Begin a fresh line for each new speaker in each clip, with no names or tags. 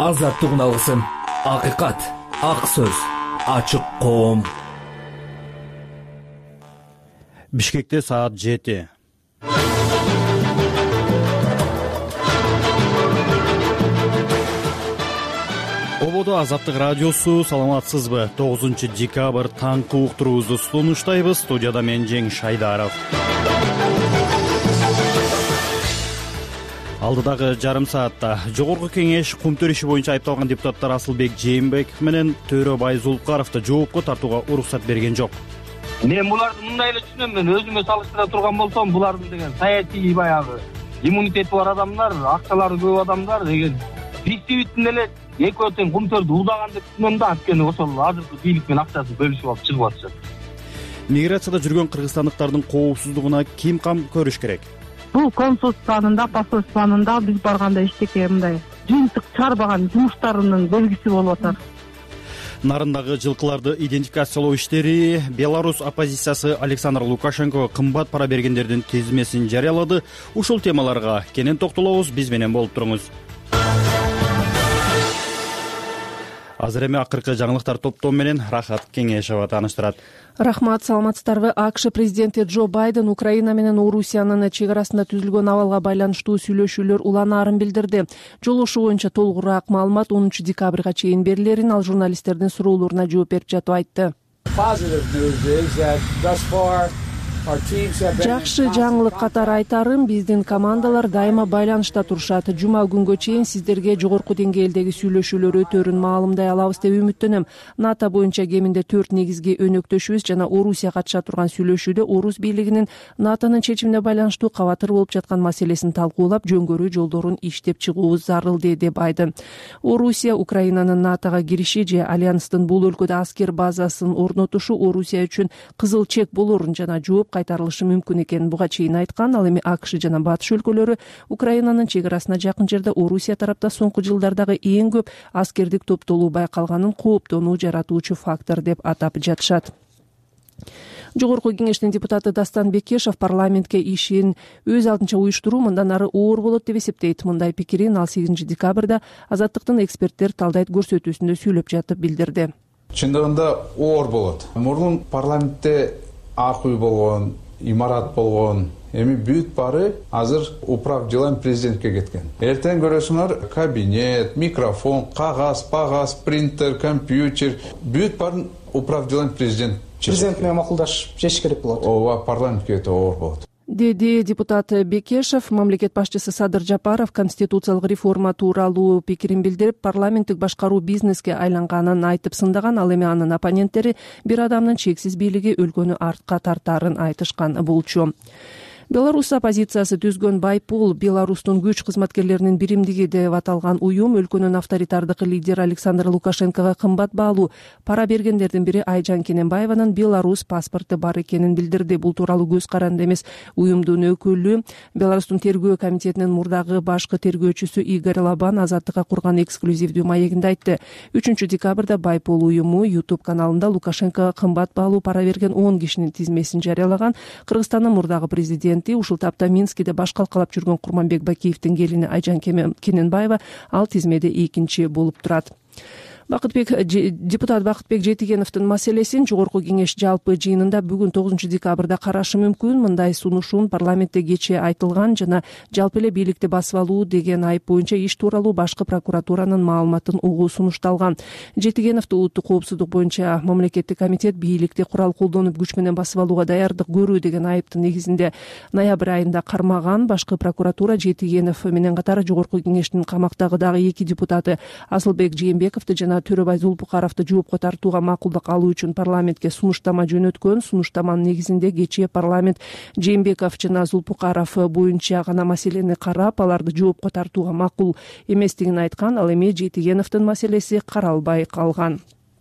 Азаттыгын алгысым, акыйкат, ак сөз, ачык коом.
Бишкекте саат 7. Ободо Азаттык радиосу, саламатсызбы? 9 декабрь таңкы уктуруубузду сунуштайбыз. Студияда мен Жеңиш Айдаров. Алдыдагы жарым саатта Жогорку кеңеш кум төрүшү боюнча айыпталган депутаттар Асылбек Жээнбеков менен Төрөбай Зулпукаровду жоопко тартууга уруксат берген жок.
Мен буларды мындай эле түшүнөм. Мен өзүмө салыштыра турган болсом, булардын деген саясий баягы иммунитети бар адамдар, акчалары көп адамдар деген биздин эле экөө тең кумтөрдү уудаган деп түшүнөм да, анткени ошол азыркы бийлик менен акчасын бөлүшүп алып чыгып атышат.
Миграцияда жүргөн кыргызстандыктардын коопсуздугуна ким кам көрүш керек?
Бул консулствода, посольствода биз барганда эчтеке мындай жыйынтык чыгарбаган жумуштарынын белгиси болуп атат.
Нарындагы жылкыларды идентификациялоо иштери. Беларусь оппозициясы Александр Лукашенко кымбат пара бергендердин тизмесин жарыялады. Ушул темаларга кенен токтолобуз, биз менен болуп туруңуз. Азыр эми акыркы жаңылыктар топтому менен Рахат Кеңешова тааныштырат.
Рахмат, саламатсыздарбы? АКШ президенти Джо Байден Украина менен Орусиянын чек арасында түзүлгөн абалга байланыштуу сүйлөшүүлөр уланаарын билдирди. Жолугушуу боюнча толугураак маалымат 10 декабрга чейин берилерин ал журналисттердин суроолоруна жооп берип жатып айтты. Жакшы жаңылык катары айтарым, биздин командалар дайыма байланышта турушат. Жума күнгө чейин сиздерге жогорку деңгээлдеги сүйлөшүүлөр өтөөрүн маалымдай алабыз деп үмүттөнөм. НАТО боюнча кеминде 4 негизги өнөктөшүбүз жана Орусия катыша турган сүйлөшүүдө Орус бийлигинин НАТОнун чечимине байланыштуу кабатыр болуп жаткан маселесин талкуулап, жөнгөрүү жолдорун иштеп чыгуубуз зарыл, деди Байден. Орусия Украинанын НАТОго кириши же альянстын бул өлкөдө аскер базасын орнотушу Орусия үчүн кызыл чек болорун жана жооп кайтарылышы мүмкүн экенин буга чейин айткан. Ал эми АКШ жана Батыш өлкөлөрү Украинанын чек арасына жакын жерде Орусия тарапта соңку жылдардагы эң көп аскердик топтолуу байкалганын кооптонуу жаратуучу фактор деп атап жатышат. Жогорку кеңештин депутаты Дастан Бекешев парламентке ишин өз алдынча уюштуруу мындан ары оор болот деп эсептейт. Мындай пикирин ал 8 декабрда Азаттыктын эксперттер талдайт көрсөтүүсүндө сүйлөп жатып билдирди.
Чындыгында оор болот. Мурун парламентте ак үй болгон, имарат болгон, эми бүт бары азыр управ делами президентке кеткен. Эртең көрөсүңөр кабинет, микрофон, кагаз, принтер, компьютер, бүт барын управ делами президент
менен макулдашып чечиш керек болот.
Ооба, парламентке өтө оор болот,
деди депутат Бекешев. Мамлекет башчысы Садыр Жапаров конституциялык реформа тууралуу пикирин билдирип, парламенттик башкаруу бизнеске айланганын айтып сындаган. Ал эми анын оппоненттери бир адамдын чексиз бийлиги өлкөнү артка тартаарын айтышкан болчу. Беларусь оппозициясы түзгөн Байпул Беларустун күч кызматкерлеринин биримдиги деп аталган уюм өлкөнүн авторитардык лидери Александр Лукашенкого кымбат баалуу пара бергендердин бири Айжан Кененбаеванын Беларусь паспорту бар экенин билдирди. Бул тууралуу көз каранды эмес уюмдун өкүлү, Беларустун тергөө комитетинин мурдагы башкы тергөөчүсү Игорь Лабан Азаттыкка курган эксклюзивдүү маегинде айтты. 3 декабрда Байпул уюму YouTube каналында Лукашенкого кымбат баалуу пара берген 10 кишинин тизмесин жарыялаган. Кыргызстандын мурдагы президенти ушул тапта Минскиде баш калкалап жүргөн Курманбек Бакиевдин келини Айжан Кененбаева ал тизмеде экинчи болуп турат. Депутат Бакытбек Жетигеновдун маселесин жогорку кеңеш жалпы жыйынында бүгүн 9 декабрда карашы мүмкүн. Мындай сунушун парламентте кечээ айтылган жана жалпы эле бийликти басып алуу деген айып боюнча иш тууралуу башкы прокуратуранын маалыматын угуу сунушталган. Жетигеновду улуттук коопсуздук боюнча мамлекеттик комитет бийликти курал колдонуп күч менен басып алууга даярдык көрүү деген айыптын негизинде ноябрь айында кармаган. Башкы прокуратура Жетигенов менен катар жогорку кеңештин камактагы дагы 2 депутаты Асылбек Жээнбековду жана Төрөбай Зулпукаровду жоопко тартууга макулдук алуу үчүн парламентке сунуштама жөнөткөн. Сунуштаманын негизинде кечээ парламент Жээнбеков жана Зулпукаров боюнча гана маселени карап, аларды жоопко тартууга макул эместигин айткан. Ал эми Жетигеновдун маселеси каралбай калган.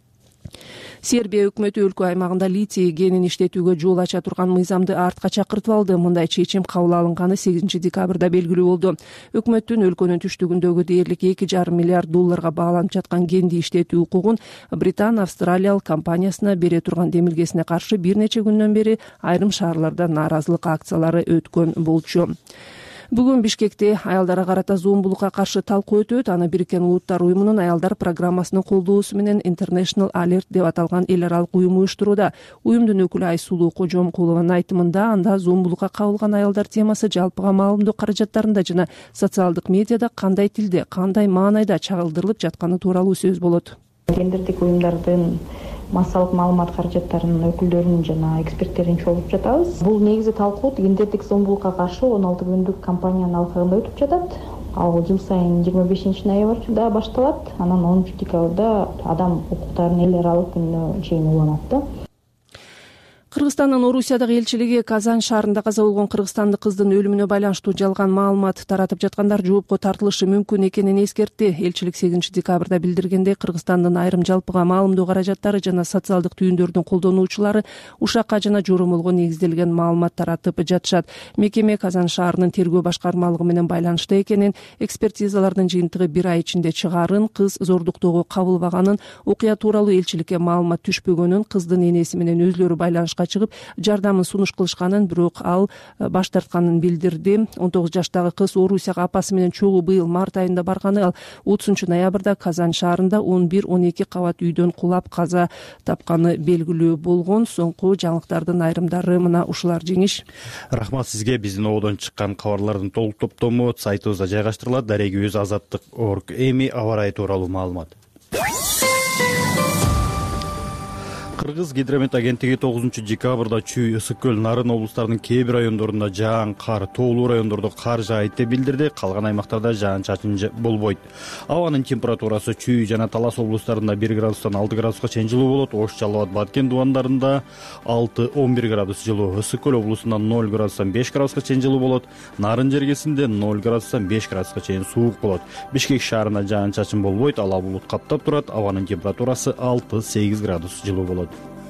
Сербия өкмөтү өлкө аймагында литий кенин иштетүүгө жол ача турган мыйзамды артка чакыртып алды. Мындай чечим кабыл алынганы 8 декабрда белгилүү болду. Өкмөттүн өлкөнүн түштүгүндөгү дээрлик $2,5 миллиард бааланып жаткан кенди иштетүү укугун Британ австралиялык компаниясына бере турган демилгесине каршы бир нече күндөн бери айрым шаарларда нааразылык акциялары өткөн болчу. Бүгүн Бишкекте аялдарга карата зомбулукка каршы талкуу өтөт. Аны Бириккен Улуттар уюмунун аялдар программасынын колдоосу менен International Alert деп аталган эл аралык уюм уюштурууда. Уюмдун өкүлү Айсулуу Кожомкулованын айтымында, анда зомбулукка кабылган аялдар темасы жалпыга маалымдоо каражаттарында жана социалдык медиада кандай тилде, кандай маанайда чагылдырылып жатканы тууралуу сөз болот.
Гендердик уюмдардын массалык маалымат каражаттарынын өкүлдөрүн жана эксперттерин чогултуп жатабыз. Бул негизи талкуу гендердик зомбулукка каршы 16 күндүк кампаниянын алкагында өтүп жатат. Ал жыл сайын 25-ноябрда башталат. Анан 10-декабрда адам укуктарынын эл аралык күнүнө чейин уланат.
Кыргызстандын Орусиядагы элчилиги Казан шаарында каза болгон кыргызстандык кыздын өлүмүнө байланыштуу жалган маалымат таратып жаткандар жоопко тартылышы мүмкүн экенин эскертти. Элчилик 8-декабрда билдиргендей, Кыргызстандын айрым жалпыга маалымдоо каражаттары жана социалдык түйүндөрдүн колдонуучулары ушакка жана жоромолго негизделген маалымат таратып жатышат. Мекеме Казан шаарынын тергөө башкармалыгы менен байланышта экенин, экспертизалардын жыйынтыгы 1 ай ичинде чыгаарын, кыз зордуктоого кабылбаганын, окуя тууралуу элчиликке маалымат түшпөгөнүн, кыздын энеси менен өзлөрү байланышка чыгып жардамын сунуш кылышканын, бирок ал баш тартканын билдирди. 19 жаштагы кыз Орусияга апасы менен чогуу быйыл март айында барганы. Ал 30-ноябрда Казан шаарында 11-12 кабат үйдөн кулап каза тапканы белгилүү болгон. Соңку жаңылыктардын айрымдары мына ушулар. Жеңиш.
Рахмат сизге. Биздин ободон чыккан кабарлардын толук топтому сайтыбызда жайгаштырылат. Дареги өз азаттык.org. Эми аба ырайы тууралуу маалымат. Кыргыз гидромет агенттиги 9-декабрда Чүй, Ысык көл, Нарын облустарынын кээ бир райондорунда жаан кар, тоолуу райондордо кар жаайт деп билдирди. Калган аймактарда жаан-чачын болбойт. Абанын температурасы Чүй жана Талас облустарында 1 градустан 6 градуска чейин жылуу болот. Ош, Жалал Абад, Баткен дубандарында 6-11 градус жылуу. Ысык көл облусунда 0 градустан 5 градуска чейин жылуу болот. Нарын жергесинде 0 градустан 5 градуска чейин суук болот. Бишкек шаарында жаан-чачын болбойт, ала булут каптап турат. Абанын температурасы 6-8 градус жылуу болот.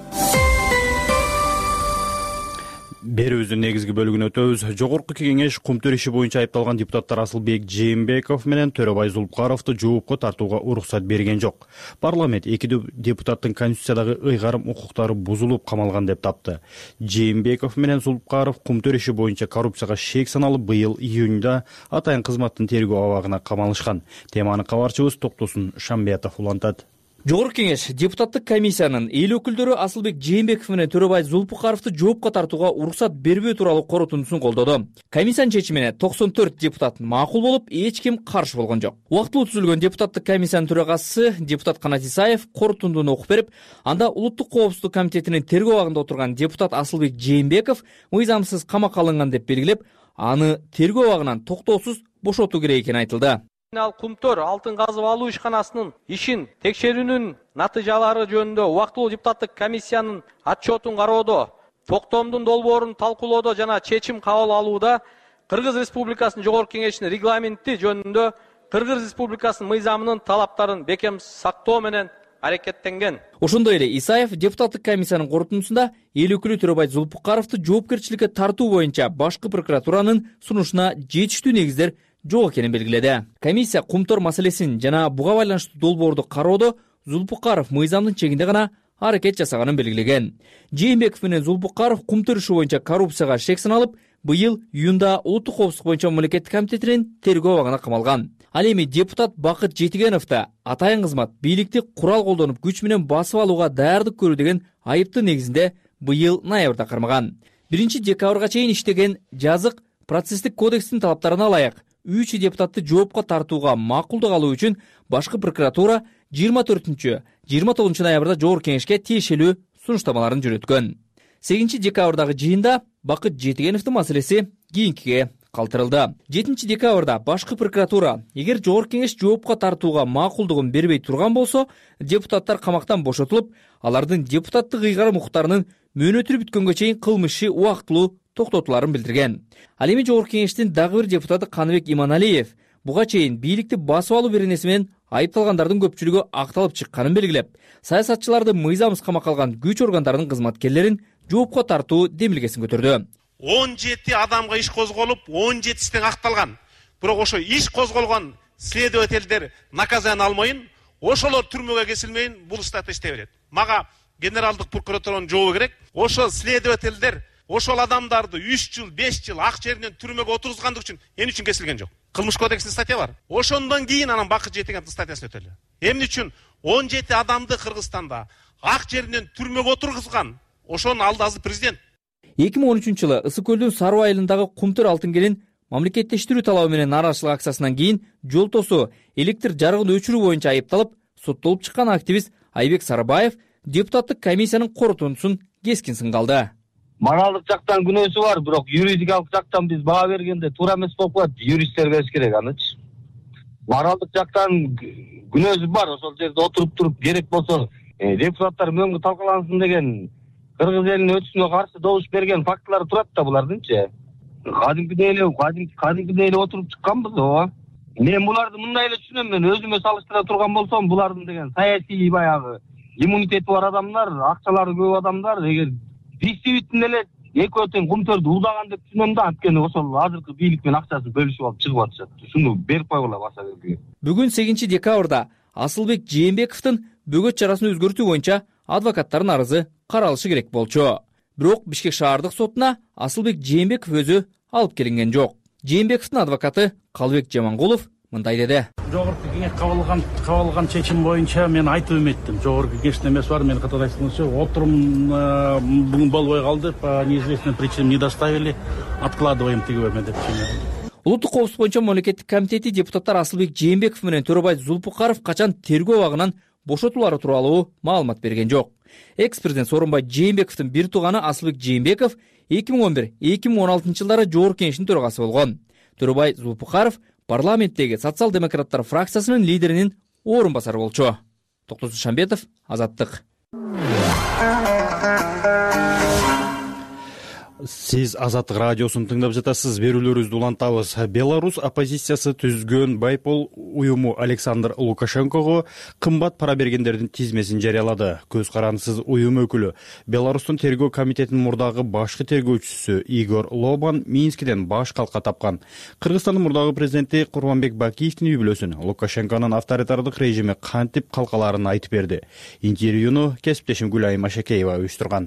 Берүүбүздүн негизги бөлүгүнө өтөбүз. Жогорку кеңеш кумтөр иши боюнча айыпталган депутаттар Асылбек Жээнбеков менен Төрөбай Зулпукаровду жоопко тартууга уруксат берген жок. Парламент эки депутаттын конституциядагы ыйгарым укуктары бузулуп камалган деп тапты. Жээнбеков менен Зулпукаров кумтөр иши боюнча коррупцияга шек саналып, быйыл июнда атайын кызматтын тергөө абагына камалышкан. Теманы кабарчыбыз Токтосун Шамбиятов улантат.
Жогорку кеңеш депутаттык комиссиянын эл өкүлдөрү Асылбек Жээнбеков менен Төрөбай Зулпукаровду жоопко тартууга уруксат бербөө тууралуу корутундусун колдоду. Комиссиянын чечимине 94 депутат макул болуп, эч ким каршы болгон жок. Убактылуу түзүлгөн депутаттык комиссиянын төрагасы депутат Канат Исаев корутундуну окуп берип, анда Улуттук коопсуздук комитетинин тергөө абагында отурган депутат Асылбек Жээнбеков мыйзамсыз камакка алынган деп белгилеп, аны тергөө абагынан токтоосуз бошотуу керек экени айтылды.
Ал кумтөр алтын казып алуу ишканасынын ишин текшерүүнүн натыйжалары жөнүндө убактылуу депутаттык комиссиянын отчетун кароодо, токтомдун долбоорун талкуулоодо жана чечим кабыл алууда Кыргыз Республикасынын Жогорку кеңешинин регламенти жөнүндө Кыргыз Республикасынын мыйзамынын талаптарын бекем сактоо менен аракеттенген.
Ошондой эле Исаев депутаттык комиссиянын корутундусунда эл өкүлү Төрөбай Зулпукаровду жоопкерчиликке тартуу боюнча башкы прокуратуранын сунушуна жетиштүү негиздер жок экенин белгиледи. Комиссия кумтор маселесин жана буга байланыштуу долбоорду кароодо Зулпукаров мыйзамдын чегинде гана аракет жасаганын белгилеген. Жээнбеков менен Зулпукаров кумтөр иши боюнча коррупцияга шек саналып, быйыл июнда Улуттук коопсуздук боюнча мамлекеттик комитетинин тергөө абагына камалган. Ал эми депутат Бакыт Жетигенов да атайын кызмат бийликти курал колдонуп күч менен басып алууга даярдык көрүү деген айыптын негизинде быйыл ноябрда кармаган. 1-декабрга чейин иштеген жазык процесстик кодекстин талаптарына ылайык 3 депутатты жоопко тартууга макулдук алуу үчүн башкы прокуратура 24-29 ноябрда Жогорку кеңешке тиешелүү сунуштамаларын жөнөткөн. 8-декабрдагы жыйында Бакыт Жетигеновдун маселеси кийинкиге калтырылды. 7-декабрда башкы прокуратура эгер Жогорку кеңеш жоопко тартууга макулдугун бербей турган болсо, депутаттар камактан бошотулуп, алардын депутаттык ыйгарым укуктарынын мөөнөтү бүткөнгө чейин кылмышы убактылуу токтотуларын билдирген. Ал эми Жогорку кеңештин дагы бир депутаты Каныбек Иманалиев буга чейин бийликти басып алуу беренеси менен айыпталгандардын көпчүлүгү акталып чыкканын белгилеп, саясатчыларды мыйзамсыз камакка алган күч органдарынын кызматкерлерин жоопко тартуу демилгесин көтөрдү.
17 адамга иш козголуп, 17синен акталган. Бирок ошо иш козголгон следовательдер наказание алмайын, ошолор түрмөгө кесилмейин, бул статья иште берет. Мага генералдык прокуратуранын жообу керек. Ошо следовательдер ошол адамдарды 3 жыл 5 жыл ак жеринен түрмөгө отургузгандык үчүн эмне үчүн кесилген жок? Кылмыш кодексинде статья бар. Ошондон кийин анан бакыт жетеген статьясын өтөлү. Эмне үчүн 17 адамды Кыргызстанда ак жеринен түрмөгө отургузган? Ошонун алды азыр президент.
2013 жылы Ысык көлдүн Саруу айылындагы Кумтөр алтын келин мамлекеттештирүү талабы менен нааразычылык акциясынан кийин жол тосуу, электр жарыгын өчүрүү боюнча айыпталып, соттолуп чыккан активист Айбек Сарыбаев депутаттык комиссиянын корутундусун кескин сынга алды.
Моралдык жактан күнөөсү бар, бирок юридикалык жактан биз баа бергенде туура эмес болуп калат. Юристтер кеш керек анычы. Моралдык жактан күнөөсү бар, ошол жерде отуруп туруп керек болсо депутаттар мөңгү талкалансын деген кыргыз элинин өтүшүнө каршы добуш берген фактылар турат да булардынчы. Кадимки эле отуруп чыкканбыз ооба. Мен буларды мындай эле түшүнөм, мен өзүмө салыштыра турган болсом, булардын деген саясий баягы иммунитети бар адамдар, акчалары көп адамдар, эгер действительно эле экөө тең Кумтөрдү уурдаган деп түшүнөм да, анткени ошол азыркы бийлик менен акчасын бөлүшүп алып чыгып атышат. Ушуну берип койгула баса бербей.
Бүгүн 8 декабрда Асылбек Жээнбековдун бөгөт чарасын өзгөртүү боюнча адвокаттардын арызы каралышы керек болчу. Бирок Бишкек шаардык сотуна Асылбек Жээнбеков өзү алып келинген жок. Жээнбековдун адвокаты Калыбек Жамангулов мындай деди.
Жогорку кеңеш кабыл алган чечим боюнча мен айтып эметтим. Жогорку кеңештин эмеси бар, мен катар айтсаңызчы, отурум бүгүн болбой калды, по неизвестным причинам не доставили, откладываем тигибеме деп чыгып.
Улуттук коопсуздук боюнча мамлекеттик комитети депутаттар Асылбек Жээнбеков менен Төрөбай Зулпукаров качан тергөө абагынан бошотулары тууралуу маалымат берген жок. Экс-президент Сооронбай Жээнбековдун бир тууганы Асылбек Жээнбеков 2011-2016 жылдары Жогорку кеңештин төрагасы болгон. Төрөбай Зулпукаров парламенттеги социал-демократтар фракциясынын лидеринин орун басары болчу. Токтосун Шамбетов, Азаттык.
Сиз Азаттык радиосун тыңдап жатасыз. Берүүлөрүбүздү улантабыз. Беларус оппозициясы түзгөн байпол уюму Александр Лукашенкого кымбат пара бергендердин тизмесин жарыялады. Көз карандысыз уюм өкүлү Беларустун тергөө комитетинин мурдагы башкы тергөөчүсү Игорь Лобан Минскиден баш калка тапкан. Кыргызстандын мурдагы президенти Курманбек Бакиевдин үй бүлөсүн Лукашенконун авторитардык режими кантип калкаларын айтып берди. Интервьюну кесиптешим Гүлайым Ашакеева уюштурган.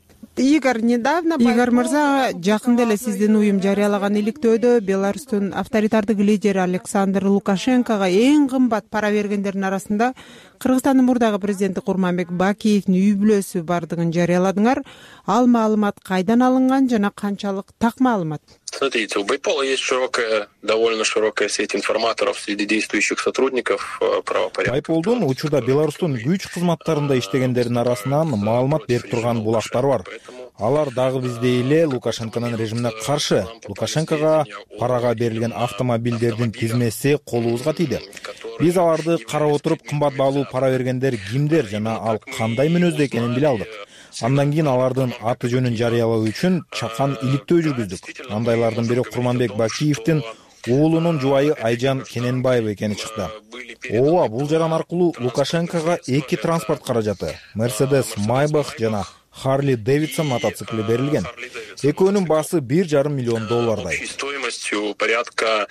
Игорь мырза, жакында эле сиздин уюм жарыялаган иликтөөдө Беларустун авторитардык лидери Александр Лукашенкого эң кымбат пара бергендердин арасында Кыргызстандын мурдагы президенти Курманбек Бакиевдин үй бүлөсү бардыгын жарыяладыңар. Ал маалымат кайдан алынган жана канчалык так маалымат?
Смотрите, у Байпола есть довольно широкая сеть информаторов среди действующих сотрудников правопорядка.
Байполдун учурда Беларустун күч кызматтарында иштегендердин арасынан маалымат берип турган булактар бар. Алар дагы биздей эле Лукашенконун режимине каршы. Лукашенкого парага берилген автомобилдердин тизмеси колубузга тийди. Биз аларды карап отуруп, кымбат баалуу пара бергендер кимдер жана ал кандай мүнөздө экенин биле алдык. Андан кийин алардын аты жөнүн жарыялоо үчүн чакан иликтөө жүргүздүк. Андайлардын бири Курманбек Бакиевдин уулунун жубайы Айжан Кененбаева экени чыкты. Ооба, бул жаран аркылуу Лукашенкого 2 транспорт каражаты, Mercedes Maybach жана Harley Davidson мотоцикли берилген. Экөөнүн баасы $1,5 миллион.
Стоимостью порядка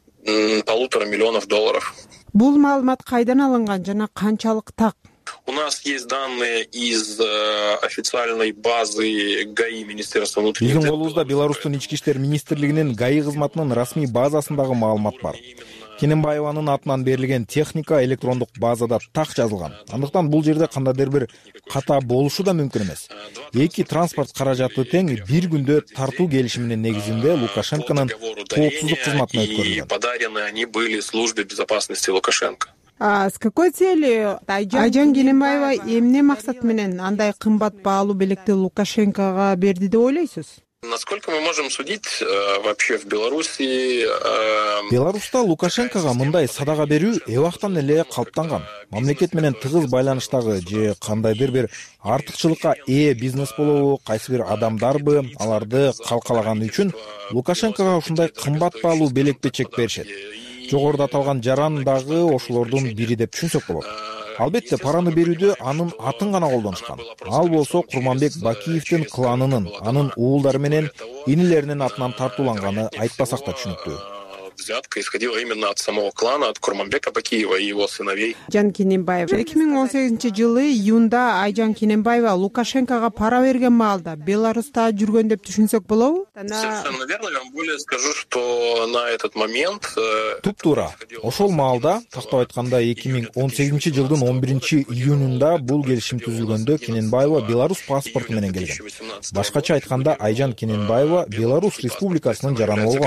$1,5 миллиона.
Бул маалымат кайдан алынган жана канчалык так?
У нас есть данные из официальной базы ГАИ Министерства внутренних дел.
Биздин колубузда Беларустун ички иштер министрлигинин ГАИ кызматынын расмий базасындагы маалымат бар. Кененбаеванын атынан берилген техника электрондук базада так жазылган. Андыктан бул жерде кандайдыр бир ката болушу да мүмкүн эмес. 2 транспорт каражаты тең бир күндө тартуу келишиминин негизинде Лукашенконун коопсуздук кызматына өткөрүлгөн.
Подарены они были службе безопасности Лукашенко.
С какой целью Айжан Кененбаева эмне максат менен андай кымбат баалуу белекти Лукашенкого берди деп ойлойсуз?
Насколько мы можем судить, вообще в Беларуси...
Беларуста Лукашенкого мындай садага берүү эбактан эле калыптанган. Мамлекет менен тыгыз байланыштагы же кандайдыр бир артыкчылыкка ээ бизнес болобу, кайсы бир адамдарбы аларды калкалаган үчүн Лукашенкого ушундай кымбат баалуу белекти чек беришет. Жогоруда аталган жаран дагы ошолордун бири деп түшүнсөк болот. Албетте, параны берүүдө анын атын гана колдонушкан. Ал болсо Курманбек Бакиевдин кланынын, анын уулдары менен инилеринин атынан тартууланганы айтпасак да түшүнүктүү.
взятка исходила именно от самого клана, от Курманбека Бакиева и его сыновей.
Айжан Кененбаева 2018-жылы июнда Айжан Кененбаева Лукашенкоға пара берген маалда Беларуста жүргөн деп түшүнсөк болобу?
Совершенно верно. Я вам более скажу, что на этот момент
туп-туура. Ошол маалда, тактап айтканда 2018-жылдын 11-июнунда бул келишим түзүлгөндө Кененбаева Беларусь паспорту менен келген. Башкача айтканда Айжан Кененбаева Беларусь Республикасынын жараны болгон.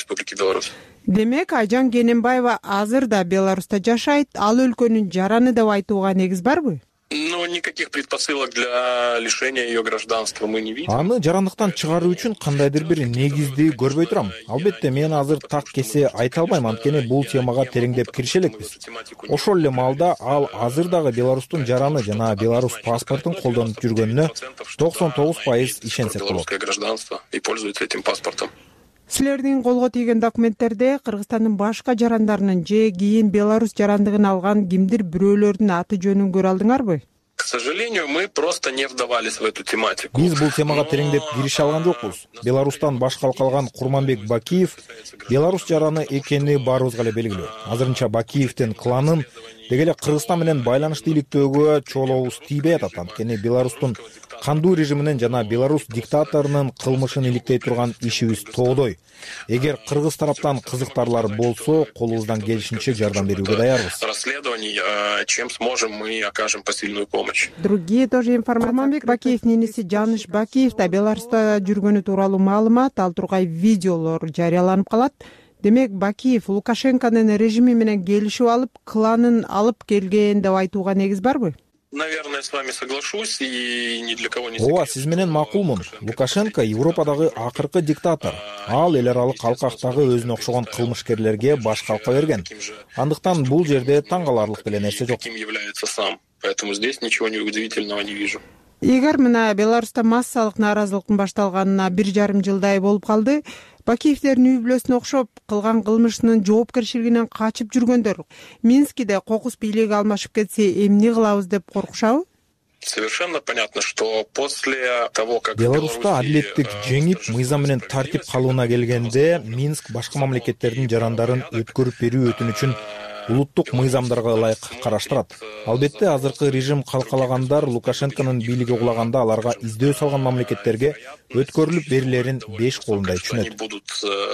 Демек, Айжан Кененбаева азыр да Беларуста жашайт, ал өлкөнүн жараны деп айтууга негиз барбы?
Но никаких предпосылок для лишения ее гражданства мы не видим.
Аны жарандыктан чыгаруу үчүн кандайдыр бир негизди көрбөй турам. Албетте, мен азыр так кесе айта албайм, анткени бул темага тереңдеп киреше элекпиз. Ошол эле маалда ал азыр дагы Беларустун жараны жана Беларусь паспортун колдонуп жүргөнүнө 99% ишенсек болот.
Гражданство и пользуется этим паспортом.
Силердин колго тийген документтерде Кыргызстандын башка жарандарынын же кийин Беларусь жарандыгын алган кимдир бирөөлөрдүн аты жөнүн көрө алдыңарбы?
К сожалению, мы просто не вдавались в эту тематику.
Биз бул темага тереңдеп кирише алган жокпуз. Беларустан башка калган Курманбек Бакиев Беларусь жараны экени баарыбызга эле белгилүү. Азырынча Бакиевдин кланын деги эле Кыргызстан менен байланышты иликтөөгө чоолообуз тийбей атат, анткени Беларустун кандуу режиминин жана Беларусь диктаторунун кылмышын иликтей турган ишибиз тоодой. Эгер кыргыз тараптан кызыктарлар болсо, колубуздан келишинче жардам берүүгө даярбыз.
Расследований, чем сможем, мы окажем посильную помощь.
Другие тоже информация. Курманбек Бакиевдин иниси Жаныш Бакиев да Беларуста жүргөнү тууралуу маалымат, ал тургай видеолор жарыяланып калат. Демек, Бакиев Лукашенконун режими менен келишип алып, кланын алып келген деп айтууга негиз барбы?
Наверное, с вами соглашусь и ни для кого не
секрет. Ооба, сиз менен макулмун. Лукашенко Европадагы акыркы диктатор. Ал эл аралык калкактагы өзүнө окшогон кылмышкерлерге баш калка берген. Андыктан бул жерде таң каларлык деле нерсе жок.
Ким является сам. Поэтому здесь ничего удивительного не вижу.
Эгер мына Беларуста массалык нааразылыктын башталганына 1,5 жылдай болуп калды, Бакиевдердин үй бүлөсүнө окшоп кылган кылмышынын жоопкерчилигинен качып жүргөндөр Минскиде кокус бийлиги алмашып кетсе эмне кылабыз деп коркушабы?
Совершенно понятно, что после того, как
Беларуста адилеттик жеңип, мыйзам менен тартип калууна келгенде, Минск башка мамлекеттердин жарандарын өткөрүп берүү өтүнүчүн улуттук мыйзамдарга ылайык караштырат. Албетте, азыркы режим калкалагандар Лукашенконун бийлиги кулаганда аларга издөө салган мамлекеттерге өткөрүлүп берилерин 5 колундай түшүнөт.
Они будут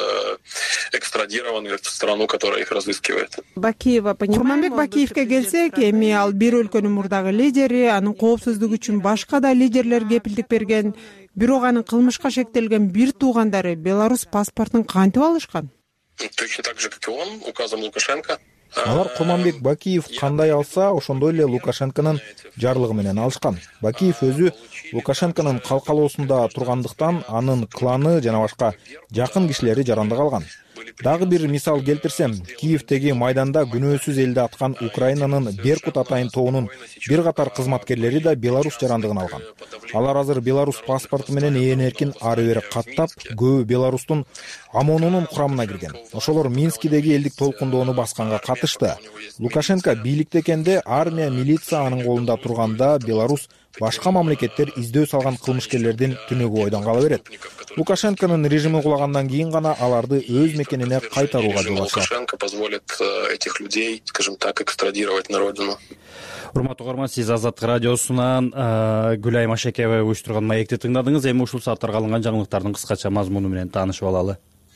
экстрадированы в страну, которая их разыскивает.
Бакиева, Курманбек Бакиевке келсек, эми ал бир өлкөнүн мурдагы лидери, анын коопсуздугу үчүн башка да лидерлер кепилдик берген, бирок анын кылмышка шектелген бир туугандары Беларусь паспортун кантип алышкан?
Точно так же, как и он, указом Лукашенко.
Алар Курманбек Бакиев кандай алса, ошондой эле Лукашенконун жарлыгы менен алышкан. Бакиев өзү Лукашенконун калкалоосунда тургандыктан анын кланы жана башка жакын кишилери жарандык алган. Дагы бир мисал келтирсем, Киевдеги майданда күнөөсүз элди аткан Украинанын Беркут атайын тобунун бир катар кызматкерлери да Беларусь жарандыгын алган. Алар азыр Беларусь паспорту менен ээн эркин ары бери каттап, көбү Беларустун ОМОНунун курамына кирген. Ошолор Минскидеги элдик толкундоону басканга катышты. Лукашенко бийликте экенде армия, милиция анын колунда турганда Беларусь башка мамлекеттер издөө салган кылмышкерлердин түнөгү ойдон кала берет. Лукашенконун режими кулагандан кийин гана аларды өз мекенине кайтарууга жол ачат.
Лукашенко позволит этих людей, скажем так, экстрадировать на родину.
Урматтуу угарман, сиз Азаттык радиосунан Гүлай Машекеева уюштурган маекти тыңдадыңыз. Эми ушул сааттарга алынган жаңылыктардын кыскача мазмуну менен таанышып алалы.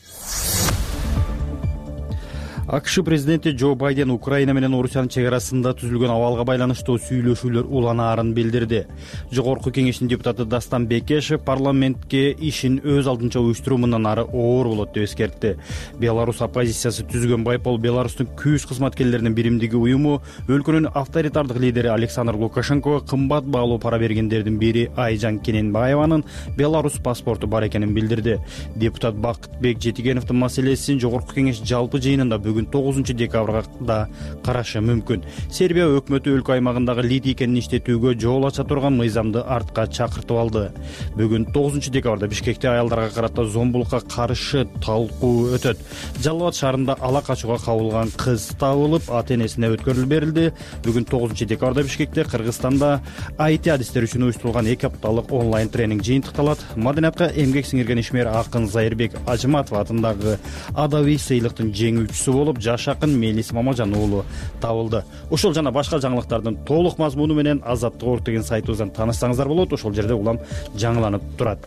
АКШ президенти Джо Байден Украина менен Орусиянын чек арасында түзүлгөн абалга байланыштуу сүйлөшүүлөр уланаарын билдирди. Жогорку кеңештин депутаты Дастан Бекешев парламентке ишин өз алдынча уюштуруу мындан ары оор болот деп эскертти. Беларусь оппозициясы түзгөн Байпол Беларустун күч кызматкерлеринин биримдиги уюму өлкөнүн авторитардык лидери Александр Лукашенкого кымбат баалуу пара бергендердин бири Айжан Кененбаеванын Беларусь паспорту бар экенин билдирди. Депутат Бакытбек Жетигеновдун маселесин жогорку кеңеш жалпы жыйынында бүгүн бүгүн 9 декабрда карашы мүмкүн. Сербия өкмөтү өлкө аймагындагы литейкени иштетүүгө жол ача турган мыйзамды артка чакыртып алды. Бүгүн 9 декабрда Бишкекте аялдарга карата зомбулукка каршы талкуу өтөт. Жалал Абад шаарында ала качууга кабылган кыз табылып, ата-энесине өткөрүлүп берилди. Бүгүн 9 декабрда Бишкекте Кыргызстанда IT адистери үчүн уюштурулган 2 апталык онлайн тренинг жыйынтыкталат. Маданиятка эмгек сиңирген ишмер акын Зайырбек Ажыматов атындагы адабий сыйлыктын жеңүүчүсү болуп, жаш акын Мелис Мамажан уулу табылды. Ошол жана башка жаңылыктардын толук мазмуну менен Азаттык деген сайтыбыздан таанышсаңыздар болот. Ошол жерде улам жаңыланып турат.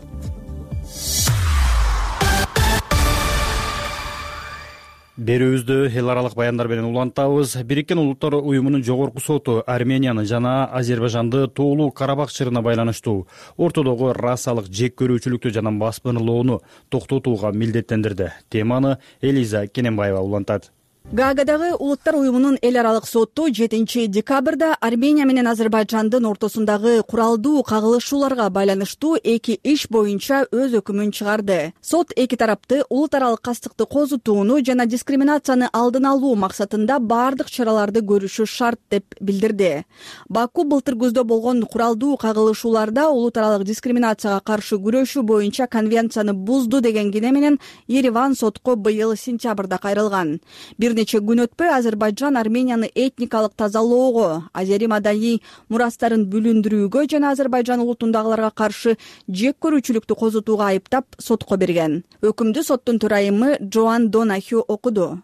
Берүүбүздү эл аралык баяндар менен улантабыз. Бириккен Улуттар уюмунун жогорку соту Арменияны жана Азербайжанды Тоолуу Карабак чырына байланыштуу ортодогу расалык жек көрүүчүлүктү жана басмырлоону токтотууга милдеттендирди. Теманы Элиза Кененбаева улантат.
Гаагадагы Улуттар уюмунун эл аралык соту 7 декабрда Армения менен Азербайжандын ортосундагы куралдуу кагылышууларга байланыштуу 2 иш боюнча өз өкүмүн чыгарды. Сот эки тарапты улут аралык кастыкты козутууну жана дискриминацияны алдын алуу максатында бардык чараларды көрүшү шарт деп билдирди. Баку былтыр күздө болгон куралдуу кагылышууларда улут аралык дискриминацияга каршы күрөшүү боюнча конвенцияны бузду деген кине менен Ереван сотко быйыл сентябрда кайрылган. Нече күн өтпөй Азербайжан Арменияны этникалык тазалоого, азери маданий мурастарын бүлүндүрүүгө жана Азербайжан улутундагыларга каршы жек көрүүчүлүктү козутууга айыптап сотко берген. Өкүмдү соттун төрайымы Джоан Донахью окуду.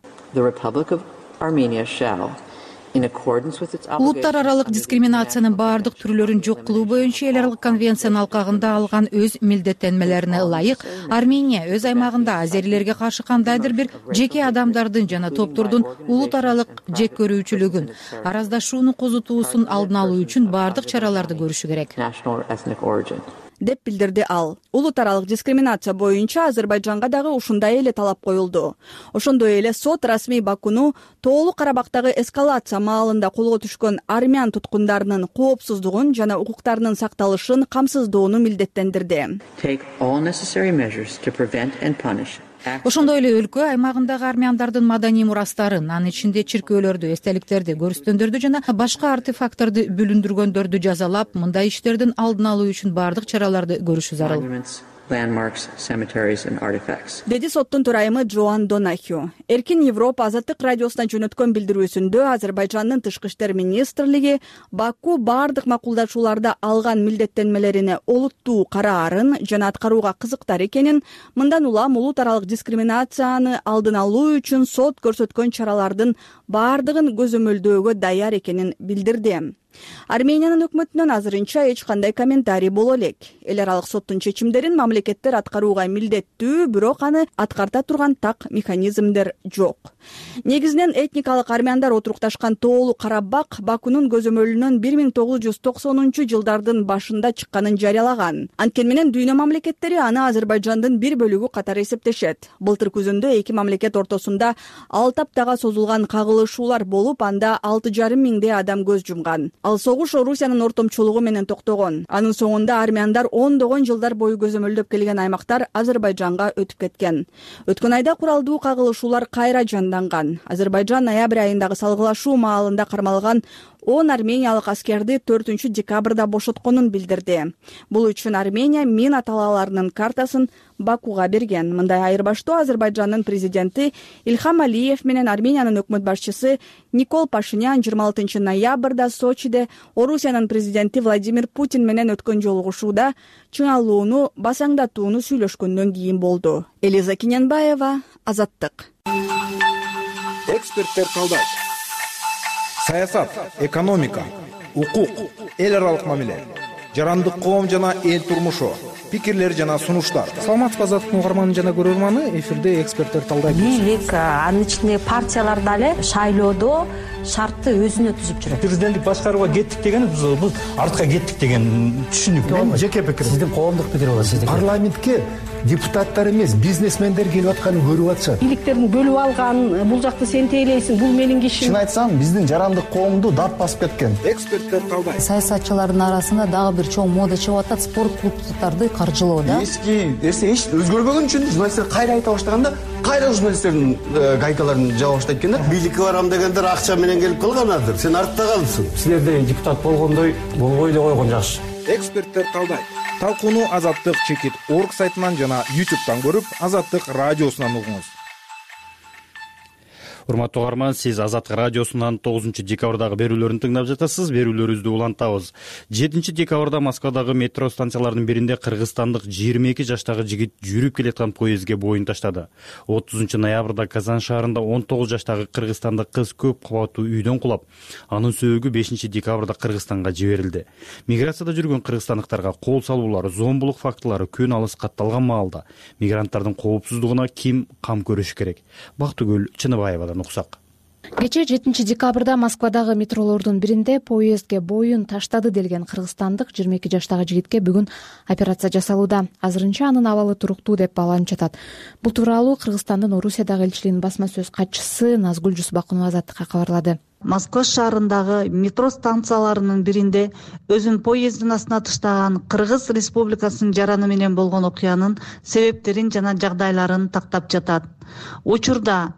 Улуттар аралык дискриминациянын баардык түрлөрүн жок кылуу боюнча эл аралык конвенциянын алкагында алган өз милдеттенмелерине ылайык Армения өз аймагында азерилерге каршы кандайдыр бир жеке адамдардын жана топтордун улут аралык жек көрүүчүлүгүн, араздашууну козутуусун алдын алуу үчүн баардык чараларды көрүшү керек
деп билдирди ал. Улут аралык дискриминация боюнча Азербайжанга дагы ушундай эле талап коюлду. Ошондой эле сот расмий Бакуну Тоолуу Карабактагы эскалация маалында колго түшкөн армян туткундарынын коопсуздугун жана укуктарынын сакталышын камсыздоону милдеттендирди.
Ошондой эле өлкө аймагындагы армяндардын маданий мурастарын, анын ичинде чиркөөлөрдү, эстеликтерди, көрүстөндөрдү жана башка артефакттарды бүлүндүргөндөрдү жазалап, мындай иштердин алдын алуу үчүн баардык чараларды көрүшү зарыл.
Деди соттун төрайымы Джоан Донахью. Эркин Европа Азаттык радиосуна жөнөткөн билдирүүсүндө Азербайжандын тышкы иштер министрлиги Баку баардык макулдашууларда алган милдеттенмелерине олуттуу караарын жана аткарууга кызыктар экенин, мындан улам улут аралык дискриминацияны алдын алуу үчүн сот көрсөткөн чаралардын баардыгын көзөмөлдөөгө даяр экенин билдирди. Армениянын өкмөтүнөн азырынча эч кандай комментарий боло элек. Эл аралык соттун чечимдерин мамлекеттер аткарууга милдеттүү, бирок аны аткарта турган так механизмдер жок. Негизинен этникалык армяндар отурукташкан Тоолуу Карабак Бакунун көзөмөлүнөн 1990-жылдардын башында чыкканын жарыялаган. Анткени менен дүйнө мамлекеттери аны Азербайжандын бир бөлүгү катары эсептешет. Былтыр күзүндө эки мамлекет ортосунда 6 аптага созулган кагылышуулар болуп, анда 6,5 миңдей адам көз жумган. Ал согуш Орусиянын ортомчулугу менен токтогон. Анын соңунда армяндар ондогон жылдар бою көзөмөлдөп келген аймактар Азербайжанга өтүп кеткен. Өткөн айда куралдуу кагылышуулар кайра жанданган. Азербайжан ноябрь айындагы салгылашуу маалында кармалган 10 армениялык аскерди 4 декабрда бошотконун билдирди. Бул үчүн Армения мина талааларынын картасын Бакуга берген. Мындай айырбаштоо Азербайжандын президенти Ильхам Алиев менен Армениянын өкмөт башчысы Никол Пашинян 26 ноябрда Сочиде Орусиянын президенти Владимир Путин менен өткөн жолугушууда чыңалууну, басаңдатууну сүйлөшкөндөн кийин болду. Элиза Кененбаева, Азаттык.
Эксперттер талдайт. Саясат, экономика, укук, эл аралык мамиле, жарандык коом жана эл турмушу, пикирлер жана сунуштар.
Саламатсызбы Азаттык угарманы жана көрөрманы, эфирде эксперттер талдайт.
Бийлик, анын ичинде партиялар дагы шайлоодо шартты өзүнө түзүп жүрөт.
Президенттик башкарууга кеттик деген бул артка кеттик деген түшүнүк.
Жеке пикир.
Сиздин коомдук пикир болот.
Парламентке
депутаттар эмес, бизнесмендер келип атканын көрүп атышат.
Бийликтердин бөлүп алган, бул жакты сен тейлейсиң, бул менин кишим.
Чын айтсам, биздин жарандык коомду дат басып кеткен.
Эксперттер талдайт.
Саясатчылардын арасында дагы бир чоң мода чыгып атат, спорт клубдарды каржылоо да.
Эски нерсе эч өзгөрбөгөн үчүн журналисттер кайра айта баштаганда, кайра журналисттердин гайкаларын жаба баштайт экен да.
Бийликке барам дегендер акча менен келип калганадыр. Сен артта калдың.
Силерде депутат болгондой болбой эле койгон жакшы.
Эксперттер талдайт. Талкууну Азаттык чекит орг сайтынан жана YouTube'дан көрүп, Азаттык радиосунан угуңуз.
Урматтуу угарман, сиз Азаттык радиосунан 9 декабрдагы берүүлөрүн тыңдап жатасыз. Берүүлөрүбүздү улантабыз. 7 декабрда Москвадагы метро станцияларынын биринде кыргызстандык 22 жаштагы жигит жүрүп келаткан поездге боюн таштады. 30 ноябрда Казан шаарында 19 жаштагы кыргызстандык кыз көп кабаттуу үйдөн кулап, анын сөөгү 5 декабрда Кыргызстанга жиберилди. Миграцияда жүргөн кыргызстандыктарга кол салуулар, зомбулук фактылары күн алыс катталган маалда мигранттардын коопсуздугуна ким кам көрүшү керек? Бактыгүл Чыныбаевадан уксак.
Кечээ 7 декабрда Москвадагы метролордун биринде поездге боюн таштады делген кыргызстандык 22 жаштагы жигитке бүгүн операция жасалууда. Азырынча анын абалы туруктуу деп бааланып жатат. Бул тууралуу Кыргызстандын Орусиядагы элчилигинин басма сөз катчысы Назгүл Жусбакунова Азаттыкка кабарлады.
Москва шаарындагы метро станцияларынын биринде өзүн поезддин астына таштаган Кыргыз Республикасынын жараны менен болгон окуянын себептерин жана жагдайларын тактап жатат. Учурда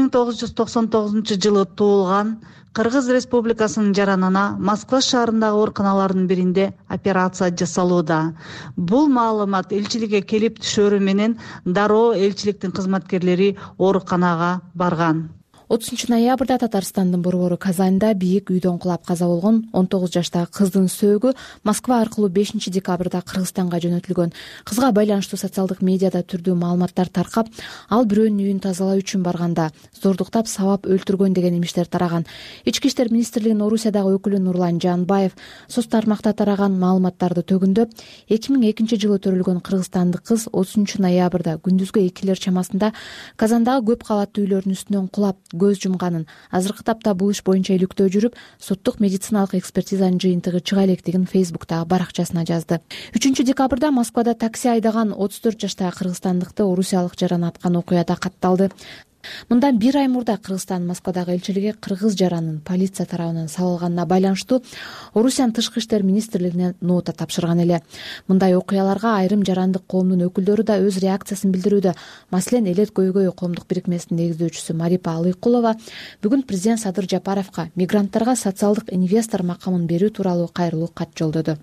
1999 туулган Кыргыз Республикасынын жаранына Москва шаарындагы ооруканалардын биринде операция жасалууда. Бул маалымат элчиликке келип түшөрү менен дароо элчиликтин кызматкерлери ооруканага барган.
30 ноябрда Татарстандын борбору Казанда бийик үйдөн кулап каза болгон 19 жаштагы кыздын сөөгү Москва аркылуу 5 декабрда Кыргызстанга жөнөтүлгөн. Кызга байланыштуу социалдык медиада түрдүү маалыматтар таркап, ал бирөөнүн үйүн тазалоо үчүн барганда зордуктап сабап өлтүргөн деген имиштер тараган. Ички иштер министрлигинин Орусиядагы өкүлү Нурлан Жанбаев соц тармакта тараган маалыматтарды төгүндөп, 2002 жылы төрөлгөн кыргызстандык кыз 30 ноябрда күндүзгө 2 чамасында Казандагы көп кабаттуу үйлөрдүн үстүнөн кулап көз жумганын, азыркы тапта бул иш боюнча иликтөө жүрүп, соттук медициналык экспертизанын жыйынтыгы чыга электигин Фейсбуктагы баракчасына жазды. 3 декабрда Москвада такси айдаган 34 жаштагы кыргызстандыкты орусиялык жаран аткан окуяда катталды. Мындан 1 ай мурда Кыргызстан Москвадагы элчилиги кыргыз жаранын полиция тарабынан салынганына байланыштуу Орусиянын тышкы иштер министрлигине нота тапшырган эле. Мындай окуяларга айрым жарандык коомдун өкүлдөрү да өз реакциясын билдирүүдө. Маселен, Элет көйгөй коомдук бирикмесинин негиздөөчүсү Марипа Алыкулова бүгүн президент Садыр Жапаровго мигранттарга социалдык инвестор макамын берүү тууралуу кайрылуу кат жолдоду.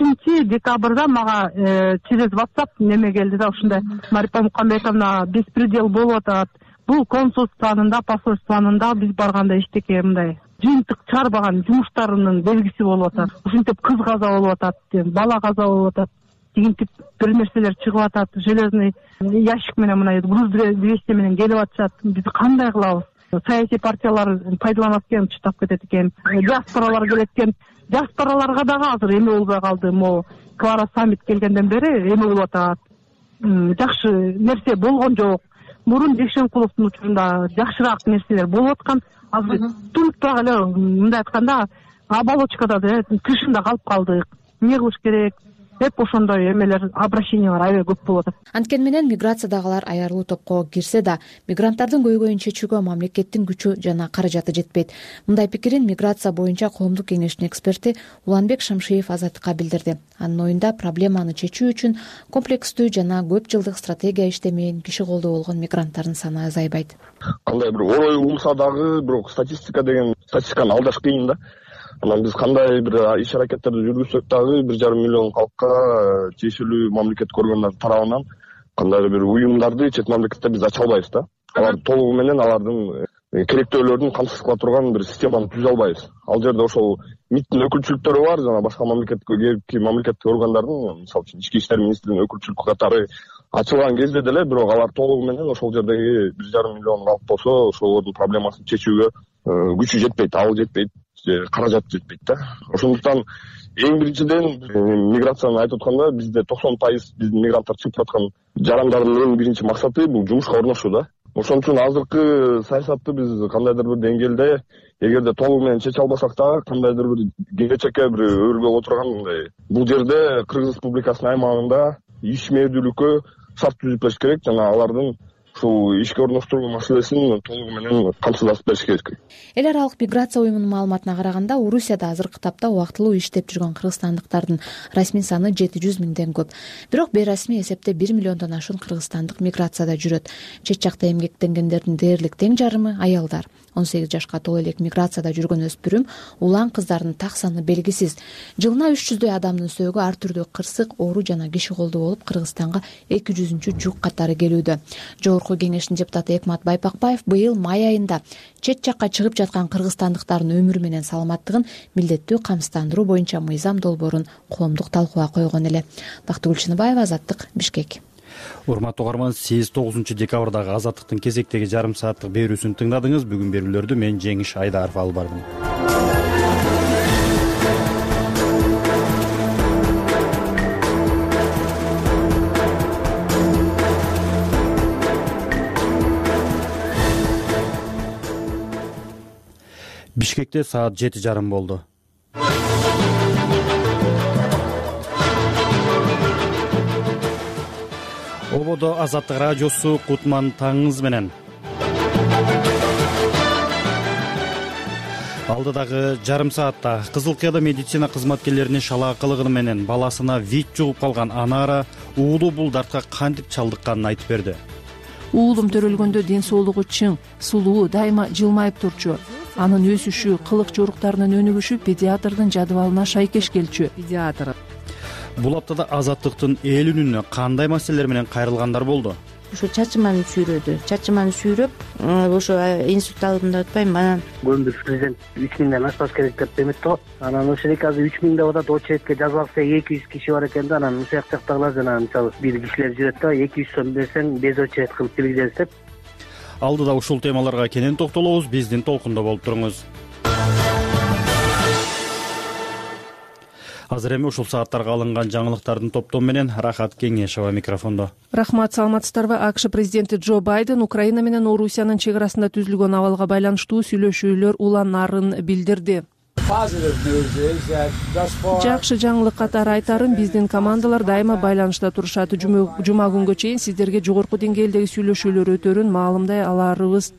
5 декабрда мага через WhatsApp неме келди да, ушундай: Марипа Мукамбетовна, беспредел болуп атат. Бул консульствонунда, посольствонунда биз барганда эчтеке мындай жыйынтык чыгарбаган жумуштарынын белгиси болуп атат. Ушинтип кыз каза болуп атат, бала каза болуп атат, дегентип бир нерселер чыгып атат. Железный ящик менен мына груз 200 менен келип атышат. Биз кандай кылабыз? Саясий партиялар пайдаланат экен, чытап кетет экен. Диаспоралар келет экен. Диаспораларга дагы азыр эме болбой калды. Могу Клара саммит келгенден бери эме болуп атат. Жакшы нерсе болгон жок. Мурун Бекшенкуловдун учурунда жакшыраак нерселер болуп аткан. Азыр туруктагы эле мындай айтканда оболочкада тышында калып калдык. Эмне кылыш керек? Деп ошондой эмелер, обращениялар аябай көп болуп атат.
Анткени менен миграциядагылар аярлуу топко кирсе да, мигранттардын көйгөйүн чечүүгө мамлекеттин күчү жана каражаты жетпейт. Мындай пикирин миграция боюнча коомдук кеңештин эксперти Уланбек Шамшиев Азаттыкка билдирди. Анын оюнда проблеманы чечүү үчүн комплекстүү жана көп жылдык стратегия иштемеген, киши колдоо болгон мигранттардын саны азайбайт.
Кандай бир орой болсо дагы, бирок статистиканы алдаш кыйын да. Анан биз кандай бир иш аракеттерди жүргүзсөк дагы 1,5 миллион калкка тиешелүү мамлекеттик органдар тарабынан кандайдыр бир уюмдарды чет мамлекетте биз ача албайбыз да. Алар толугу менен алардын керектөөлөрүн камсыз кыла турган бир системаны түзө албайбыз. Ал жерде ошол МИДтин өкүлчүлүктөрү бар, жана башка мамлекеттик органдардын, мисалы үчүн Ички иштер министрлигинин өкүлчүлүк катары ачылган кезде деле, бирок алар толугу менен ошол жердеги 1,5 миллион калк болсо, ошолордун проблемасын чечүүгө күчү жетпейт, абыл жетпейт, каражат жетпейт да. Ошондуктан эң биринчиден миграцияны айтып атканда бизде 90% биздин мигранттар чыгып аткан жарандардын эң биринчи максаты бул жумушка орношуу да. Ошон үчүн азыркы саясатты биз кандайдыр бир деңгээлде, эгерде толугу менен чече албасак дагы, кандайдыр бир келечекке бир өргө отурган мындай. Бул жерде Кыргыз Республикасынын аймагында ишмердүүлүккө шарт түзүп бериш керек жана алардын ушул ишке орноштуруу маселесин толугу менен камсыздашып бериш керек.
Эл аралык миграция уюмунун маалыматына караганда, Орусияда азыркы тапта убактылуу иштеп жүргөн кыргызстандыктардын расмий саны 700 миңден көп. Бирок бейрасмий эсепте 1 миллиондон ашуун кыргызстандык миграцияда жүрөт. Чет жакта эмгектенгендердин дээрлик тең жарымы аялдар. 18 жашка толо элек миграцияда жүргөн өспүрүм улан кыздардын так саны белгисиз. Жылына 300дөй адамдын сөөгү ар түрдүү кырсык, оору жана киши колдуу болуп Кыргызстанга 200-чү жук катары келүүдө. Жогорку кеңештин депутаты Экмат Байпакбаев быйыл май айында чет жакка чыгып жаткан кыргызстандыктардын өмүрү менен саламаттыгын милдеттүү камсыздандыруу боюнча мыйзам долбоорун коомдук талкууга койгон эле. Бактыгүл Чыныбаева, Азаттык, Бишкек.
Урматтуу угарман, сиз 9 декабрдагы Азаттыктын кезектеги жарым сааттык берүүсүн тыңдадыңыз. Бүгүн берүүлөрдү мен Жеңиш Айдаров алып бардым. Бишкекте саат 7:30 болду. Ободо Азаттык радиосу, Кутман таңыңыз менен. Алдыдагы жарым саатта Кызыл Кыяда медицина кызматкерлеринин шалаакылыгы менен баласына ВИЧ жугуп калган анара уулу бул дартка кантип чалдыкканын айтып берди.
Уулум төрөлгөндө ден соолугу чың, сулуу, дайыма жылмайып турчу. Анын өсүшү, кылык жоруктарынын өнүгүшү педиатрдын жадыбалына шайкеш келчү.
Бул аптада Азаттыктын эл үнүнө кандай маселелер менен кайрылгандар болду?
Ошо чачыманы сүйрөп, ошо институт алдында өтпөйм, анан
көбүнчө президент 3 миңден ашпаш керек деп эметти го. Анан ошол эки азыр 3 миң деп атат, очередке жазып алса 200 киши бар экен да, анан ушул жактагылар жана мисалы бир кишилер жүрөт да, 200 сом берсең без очеред кылып киргизебиз деп.
Алдыда ушул темаларга кенен токтолобуз, биздин толкунда болуп туруңуз. Азыр эми ушул сааттарга алынган жаңылыктардын топтому менен Рахат Кеңешова микрофондо.
Рахмат, саламатсыздарбы? АКШ президенти Джо Байден Украина менен Орусиянын чек арасында түзүлгөн абалга байланыштуу сүйлөшүүлөр уланарын билдирди. Жакшы жаңылык катары айтарым, биздин командалар дайыма байланышта турушат. Жума күнгө чейин сиздерге жогорку деңгээлдеги сүйлөшүүлөр өтөрүн маалымдай алабыз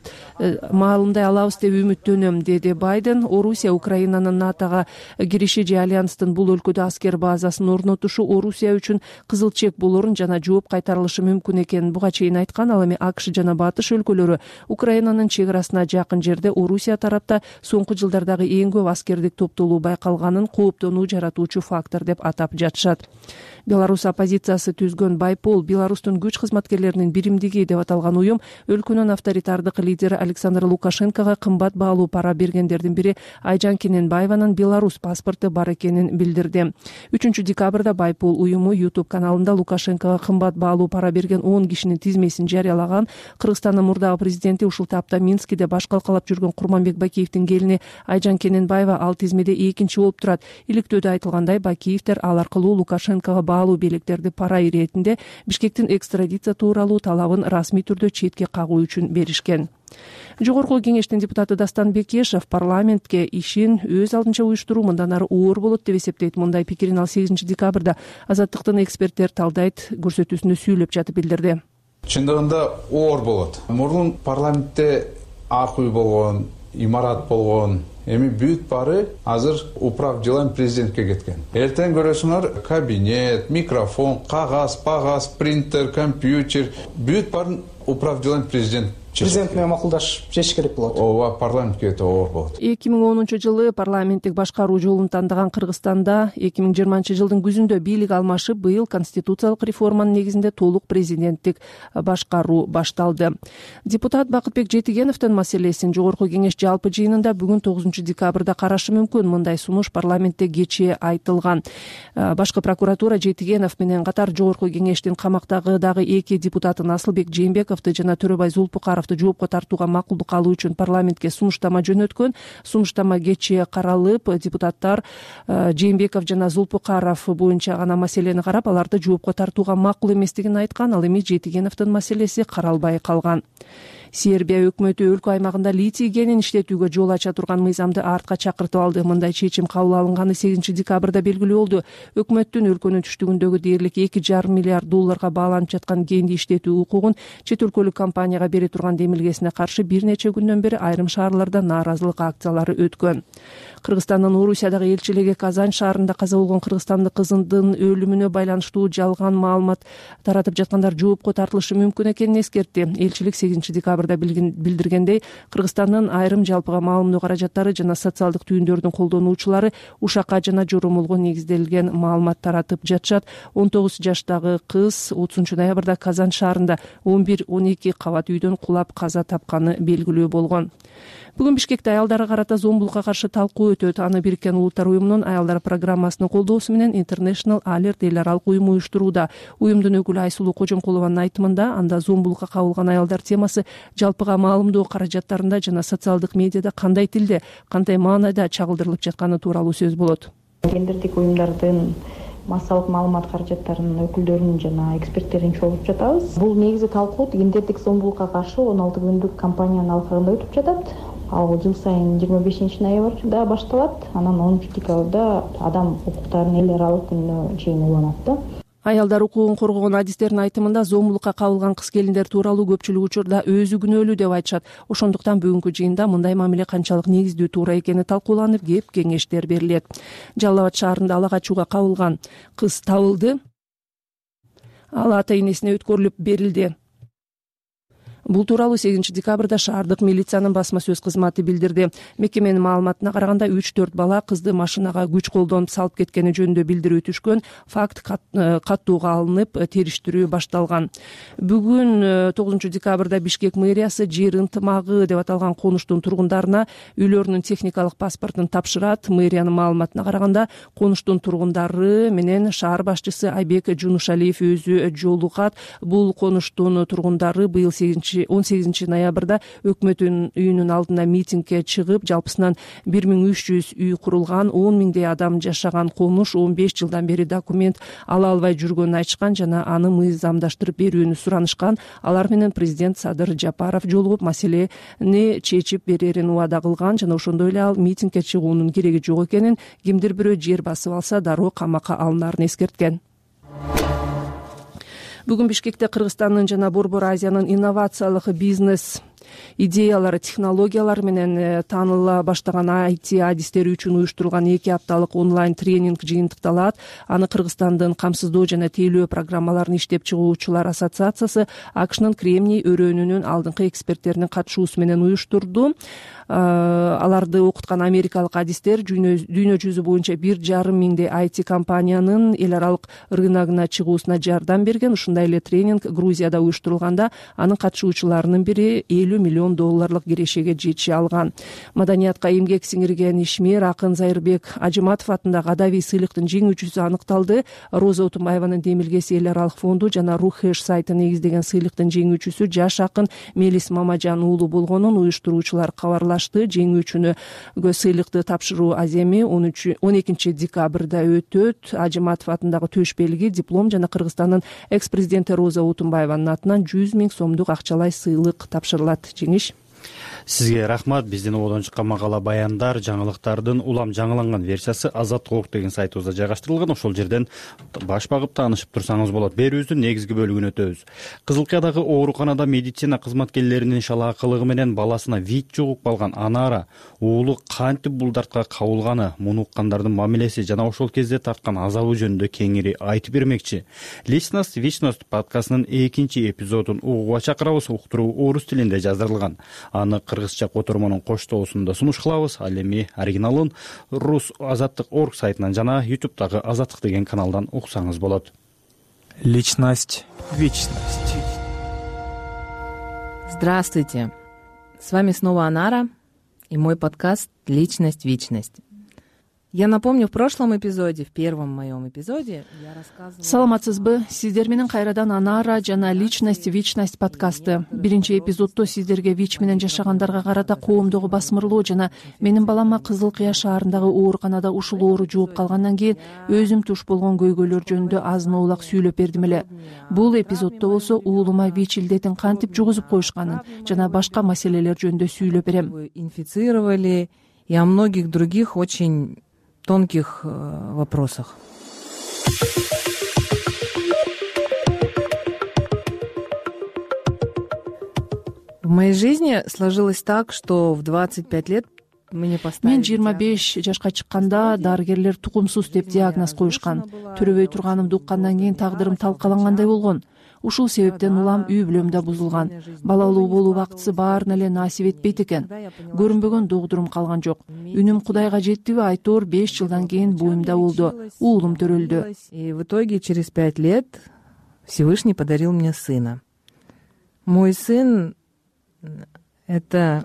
деп үмүттөнөм, деди Байден. Орусия Украинанын НАТОга кириши же альянстын бул өлкөдө аскер базасын орнотушу Орусия үчүн кызыл чек болорун жана жооп кайтарылышы мүмкүн экенин буга чейин айткан. Ал эми АКШ жана Батыш өлкөлөрү Украинанын чек арасына жакын жерде Орусия тарапта соңку жылдардагы эң көп аскер топтолуу байкалганын кооптонуу жаратуучу фактор деп атап жатышат. Беларусь оппозициясы түзгөн Байпол, Беларустун күч кызматкерлеринин биримдиги деп аталган уюм өлкөнүн авторитардык лидери Александр Лукашенкого кымбат баалуу пара бергендердин бири Айжан Кененбаеванын Беларусь паспорту бар экенин билдирди. 3 декабрда Байпол уюму YouTube каналында Лукашенкого кымбат баалуу пара берген 10 кишинин тизмесин жарыялаган. Кыргызстандын мурдагы президенти ушул тапта Минскиде баш калкалап жүргөн Курманбек Бакиевдин келини Айжан Кененбаева ал тизмеде экинчи болуп турат. Иликтөөдө айтылгандай, Бакиевдер ал аркылуу Лукашенкого баалуу бийликтерди пара иретинде Бишкектин экстрадиция тууралуу талабын расмий түрдө четке кагуу үчүн беришкен. Жогорку кеңештин депутаты Дастан Бекешев парламентке ишин өз алдынча уюштуруу мындан ары оор болот деп эсептейт. Мындай пикирин ал 8 декабрда Азаттыктын эксперттер талдайт көрсөтүүсүндө сүйлөп жатып билдирди.
Чындыгында оор болот. Мурун парламентте ак үй болгон, имарат болгон, эми бүт бары азыр управ делами президентке кеткен. Эртең көрөсүңөр кабинет, микрофон, кагаз, принтер, компьютер, бүт барын управ делами президент
президент менен макулдашып чечиш керек болот.
Ооба, парламентке оор болот.
2010-жылы парламенттик башкаруу жолун тандаган Кыргызстанда 2020 жылдын күзүндө бийлик алмашып, быйыл конституциялык реформанын негизинде толук президенттик башкаруу башталды. Депутат Бакытбек Жетигеновдун маселесин жогорку кеңеш жалпы жыйынында бүгүн 9 декабрда карашы мүмкүн. Мындай сунуш парламентте кечээ айтылган. Башкы прокуратура Жетигенов менен катар жогорку кеңештин камактагы дагы 2 депутатын Асылбек Жээнбековду жана Төрөбай Зулпукаровду жоопко тартууга макулдук алуу үчүн парламентке сунуштама жөнөткөн. Сунуштама кечээ каралып, депутаттар Жээнбеков жана Зулпукаров боюнча гана маселени карап, аларды жоопко тартууга макул эместигин айткан. Ал эми Жетигеновдун маселеси каралбай калган. Сербия өкмөтү өлкө аймагында литий кенин иштетүүгө жол ача турган мыйзамды артка чакыртып алды. Мындай чечим кабыл алынганы 8 декабрда белгилүү болду. Өкмөттүн өлкөнүн түштүгүндөгү дээрлик $2,5 миллиард баланып жаткан кенди иштетүү укугун чет өлкөлүк компанияга бере турган демилгесине каршы бир нече күндөн бери айрым шаарларда нааразылык акциялары өткөн. Кыргызстандын Орусиядагы элчилиги Казань шаарында каза болгон кыргызстандык кызындын өлүмүнө байланыштуу жалган маалымат таратып жаткандар жоопко тартылышы мүмкүн экенин эскертти. Элчилик 8 декабрда билдиргендей, Кыргызстандын айрым жалпыга маалымдоо каражаттары жана социалдык түйүндөрдүн колдонуучулары ушакка жана жоромолго негизделген маалымат таратып жатышат. 19 жаштагы кыз 30 ноябрда Казань шаарында 11-12 кабат үйдөн кулап каза тапканы белгилүү болгон. Бүгүн Бишкекте аялдарга карата зомбулукка каршы талкуу өтөт. Аны Бириккен Улуттар уюмунун аялдар программасынын колдоосу менен International Alert эл аралык уюму уюштурууда. Уюмдун өкүлү Айсулуу Кожомкулованын айтымында, анда зомбулукка кабылган аялдар темасы жалпыга маалымдоо каражаттарында жана социалдык медиада кандай тилде, кандай маанайда чагылдырылып жатканы тууралуу сөз болот.
Гендердик уюмдардын массалык маалымат каражаттарынын өкүлдөрүн жана эксперттерин чогултуп жатабыз. Бул негизи талкуу гендердик зомбулукка каршы 16 күндүк кампаниянын алкагында өтүп жатат. Ал жыл сайын 25 ноябрда башталат, анан 10 декабрда адам укуктарынын эл аралык күнүнө чейин уланат.
Аялдар укугун коргогон адистердин айтымында зомбулукка кабылган кыз-келиндер тууралуу көпчүлүк учурда өзү күнөөлүү деп айтышат. Ошондуктан бүгүнкү жыйында мындай мамиле канчалык негиздүү туура экени талкууланып, кеңештер берилет. Жалал Абад шаарында ала качууга кабылган кыз табылды. Ал ата-энесине өткөрүлүп берилди. Бул тууралуу 8 декабрда шаардык милициянын басма сөз кызматы билдирди. Мекеменин маалыматына караганда 3-4 бала кызды машинага күч колдонуп салып кеткени жөнүндө билдирүү түшкөн. Факт каттууга алынып, териштирүү башталган. Бүгүн 9 декабрда Бишкек мэриясы жер ынтымагы деп аталган конуштун тургундарына үйлөрүнүн техникалык паспортун тапшырат. Мэриянын маалыматына караганда конуштун тургундары менен шаар башчысы Айбек Жунушалиев өзү жолугат. Бул конуштун тургундары быйыл 18 ноябрда өкмөттүн үйүнүн алдына митингге чыгып, жалпысынан 1300 үй курулган, 10 миңдей адам жашаган конуш 15 жылдан бери документ ала албай жүргөнүн айтышкан жана аны мыйзамдаштырып берүүнү суранышкан. Алар менен президент Садыр Жапаров жолугуп, маселени чечип берерин убада кылган жана ошондой эле ал митингге чыгуунун кереги жок экенин, кимдир бирөө жер басып алса дароо камакка алынарын эскерткен. Бүгүн Бишкекте Кыргызстандын жана Борбор Азиянын инновациялык бизнес идеялары, технологиялар менен тааныла баштаган IT адистери үчүн уюштурулган 2 апталык онлайн тренинг жыйынтыкталат. Аны Кыргызстандын камсыздоо жана тейлөө программаларын иштеп чыгуучулар ассоциациясы АКШнын Кремний өрөөнүнүн алдыңкы эксперттеринин катышуусу менен уюштурду. Аларды окуткан америкалык адистер дүйнө жүзү боюнча 1,5 миңдей IT компаниянын эл аралык рыногуна чыгуусуна жардам берген. Ушундай эле тренинг Грузияда уюштурулганда, анын катышуучуларынын бири $50 миллион кирешеге жетише алган. Маданиятка эмгек сиңирген ишмер акын Зайырбек Ажыматов атындагы Адави сыйлыктын жеңүүчүсү аныкталды. Роза Утумбаеванын демилгеси эл аралык фонду жана Рухеш сайты негиздеген сыйлыктын жеңүүчүсү жаш акын Мелис Мамажан уулу болгонун уюштуруучулар кабарлашты. Жеңүүчүнө сыйлыкты тапшыруу аземи 12 декабрда өтөт. Ажыматов атындагы төш белги, диплом жана Кыргызстандын экс-президенти Роза Утумбаеванын атынан 100 000 сомдук акчалай сыйлык тапшырылат. Жеңиш.
Сизге рахмат. Биздин ободон чыккан макала баяндар, жаңылыктардын улам жаңыланган версиясы Азаттык ок деген сайтыбызда жайгаштырылган. Ошол жерден баш багып таанышып турсаңыз болот. Берүүбүздүн негизги бөлүгүнө өтөбүз. Кызылкыядагы ооруканада медицина кызматкерлеринин шалаакылыгы менен баласына ВИЧ жугуп калган анара уулу кантип бул дартка кабылганы, муну уккандардын мамилеси жана ошол кезде тарткан азабы жөнүндө кеңири айтып бермекчи. Личность Вечность подкастынын 2 эпизодун угууга чакырабыз. Уктуруу орус тилинде жаздырылган. Аны кыргызча котормонун коштоосунда сунуш кылабыз. Ал эми оригиналын Рус Азаттык орг сайтынан жана YouTube'дагы Азаттык деген каналдан уксаңыз болот.
Личность, вечность.
Здравствуйте. С вами снова Анара и мой подкаст «Личность, вечность». Я напомню, в прошлом эпизоде, в первом моем эпизоде я рассказывала...
Саламатсызбы? Сиздер менен кайрадан Анара жана Личность, Вечность подкасты. Биринчи эпизодто сиздерге ВИЧ менен жашагандарга карата коомдогу басмырлоо жана менин балама Кызыл Кыя шаарындагы ооруканада ушул оору жугуп калгандан кийин өзүм туш болгон көйгөйлөр жөнүндө азын оолак сүйлөп бердим эле. Бул эпизодто болсо уулума ВИЧ илдетин кантип жугузуп коюшканын жана башка маселелер жөнүндө сүйлөп берем.
Инфицировали и о многих других очень тонких вопросах. В моей жизни сложилось так, что в 25 лет мне поставили...
Мен 25 жашка чыкканда дарыгерлер тукумсуз деп диагноз коюшкан. Төрөбөй турганымды уккандан кийин тагдырым талкалангандай болгон. Ушул себептен улам үй бүлөм да бузулган. Балалуу болуу бактысы баарына эле насип этпейт экен. Көрүнбөгөн догдурум калган жок. Үнүм Кудайга жеттиби айтор 5 жылдан кийин буюмда болду. Уулум төрөлдү.
И в итоге через 5 лет Всевышний подарил мне сына. Мой сын — это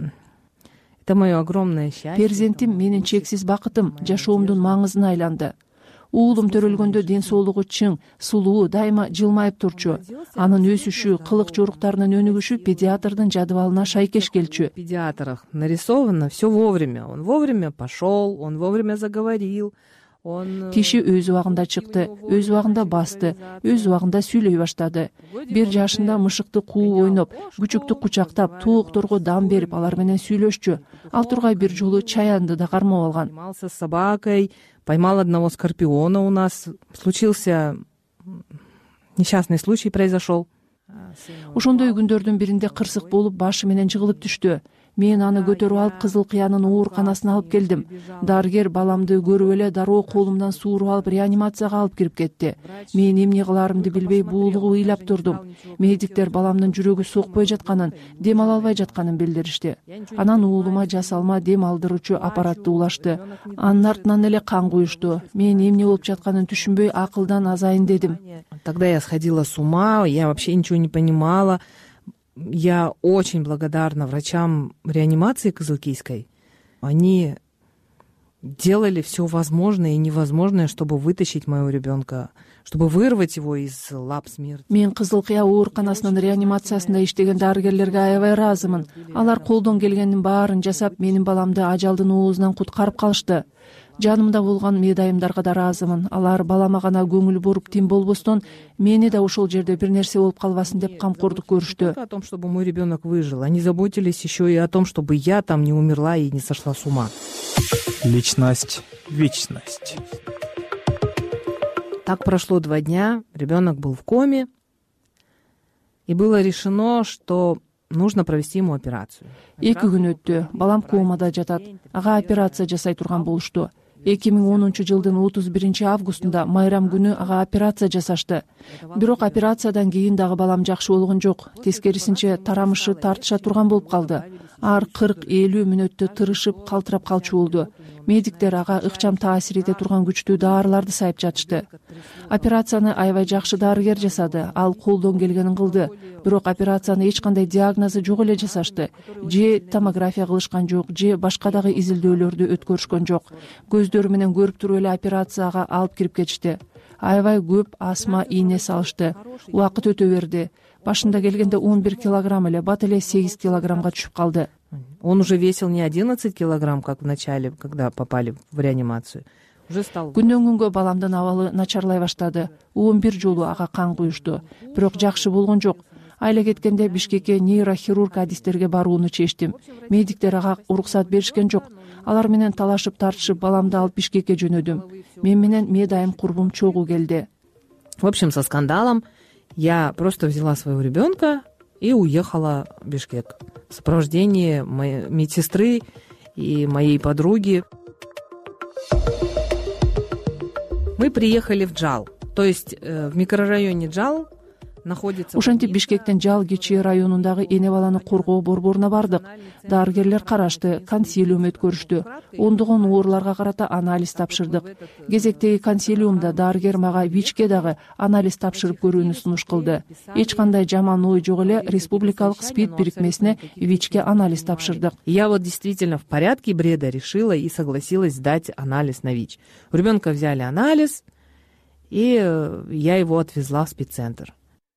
мое огромное счастье.
Перзентим менин чексиз бакытым, жашоомдун маңызына айланды. Уулум төрөлгөндө ден соолугу чың, сулуу, дайыма жылмайып турчу. Анын өсүшү, кылык жоруктарынын өнүгүшү педиатрдын жадыбалына шайкеш келчү.
В педиатрах нарисовано все вовремя. Он вовремя пошел, он вовремя заговорил.
Тиши өз убагында чыкты, өз убагында басты, өз убагында сүйлөй баштады. 1 жашында мышыкты кууп ойноп, күчүктү кучактап, тоокторго дам берип алар менен сүйлөшчү. Ал тургай бир жолу чаянды да кармап алган.
Занимался с собакой, поймал одного скорпиона у нас. Случился несчастный случай, произошел.
Ошондой күндөрдүн биринде кырсык болуп башы менен жыгылып түштү. Мен аны көтөрүп алып Кызыл Кыянын ооруканасына алып келдим. Дарыгер баламды көрүп эле дароо колумдан сууруп алып реанимацияга алып кирип кетти. Мен эмне кыларымды билбей буулугуп ыйлап турдум. Медиктер баламдын жүрөгү сокпой жатканын, дем ала албай жатканын билдиришти. Анан уулума жасалма дем алдыруучу аппаратты улашты. Анын артынан эле кан куюшту. Мен эмне болуп жатканын түшүнбөй акылдан азайын дедим.
Тогда я сходила с ума, я вообще ничего не понимала. Я очень благодарна врачам реанимации Кызылкийской. Они делали все возможное и невозможное, чтобы вытащить моего ребенка, чтобы вырвать его из лап смерти.
Мен Кызыл Кыя ооруканасынын реанимациясында иштеген дарыгерлерге аябай ыраазымын. Алар колдон келгенин баарын жасап, менин баламды ажалдын оозунан куткарып калышты. Жанымда болгон медайымдарга да ыраазымын. Алар балама гана көңүл буруп тим болбостон, мени да ошол жерде бир нерсе болуп калбасын деп камкордук көрүштү.
О том, чтобы мой ребенок выжил. Они заботились еще и о том, чтобы я там не умерла и не сошла с ума.
Личность, вечность.
Так прошло 2 дня, ребенок был в коме, и было решено, что нужно провести ему операцию.
2 күн өттү. Балам комада жатат. Ага операция жасай турган болушту. 2010 жылдын 31 августунда майрам күнү ага операция жасашты. Бирок операциядан кийин дагы балам жакшы болгон жок. Тескерисинче тарамышы тартыша турган болуп калды. Ар 40-50 мүнөттө тырышып, калтырап калчу болду. Медиктер ага ыкчам таасир эте турган күчтүү дарыларды сайып жатышты. Операцияны аябай жакшы дарыгер жасады. Ал колдон келгенин кылды. Бирок операцияны эч кандай диагнозу жок эле жасашты. Же томография кылышкан жок, же башка дагы изилдөөлөрдү өткөрүшкөн жок. Көздөрү менен көрүп туруп эле операцияга алып кирип кетишти. Аябай көп астма ийне салышты. Убакыт өтө берди. Башында келгенде 11 килограмм эле, бат эле 8 килограммга түшүп калды.
Он уже весил не 11 килограмм, как в начале, когда попали в реанимацию.
Күндөн күнгө баламдын абалы начарлай баштады. 11 жолу ага кан куюшту. Бирок жакшы болгон жок. Айла кеткенде Бишкекке нейрохирург адистерге барууну чечтим. Медиктер ага уруксат беришкен жок. Алар менен талашып тартышып баламды алып Бишкекке жөнөдүм. Мен менен медайым курбум чогуу келди.
В общем, со скандалом я просто взяла своего ребенка и уехала в Бишкек в сопровождении моей медсестры и моей подруги. Мы приехали в Джал, то есть в микрорайоне Джал находится.
Ошентип Бишкектин Жал Кечи районундагы эне баланы коргоо борборуна бардык. Дарыгерлер карашты, консилиум өткөрүштү. Ондогон оорларга карата анализ тапшырдык. Кезектеги консилиумда дарыгер мага ВИЧке дагы анализ тапшырып көрүүнү сунуш кылды. Эч кандай жаман ой жок эле республикалык СПИД бирикмесине ВИЧке анализ тапшырдык.
Я вот действительно в порядке бреда решила и согласилась сдать анализ на ВИЧ. У ребенка взяли анализ, и я его отвезла в спеццентр.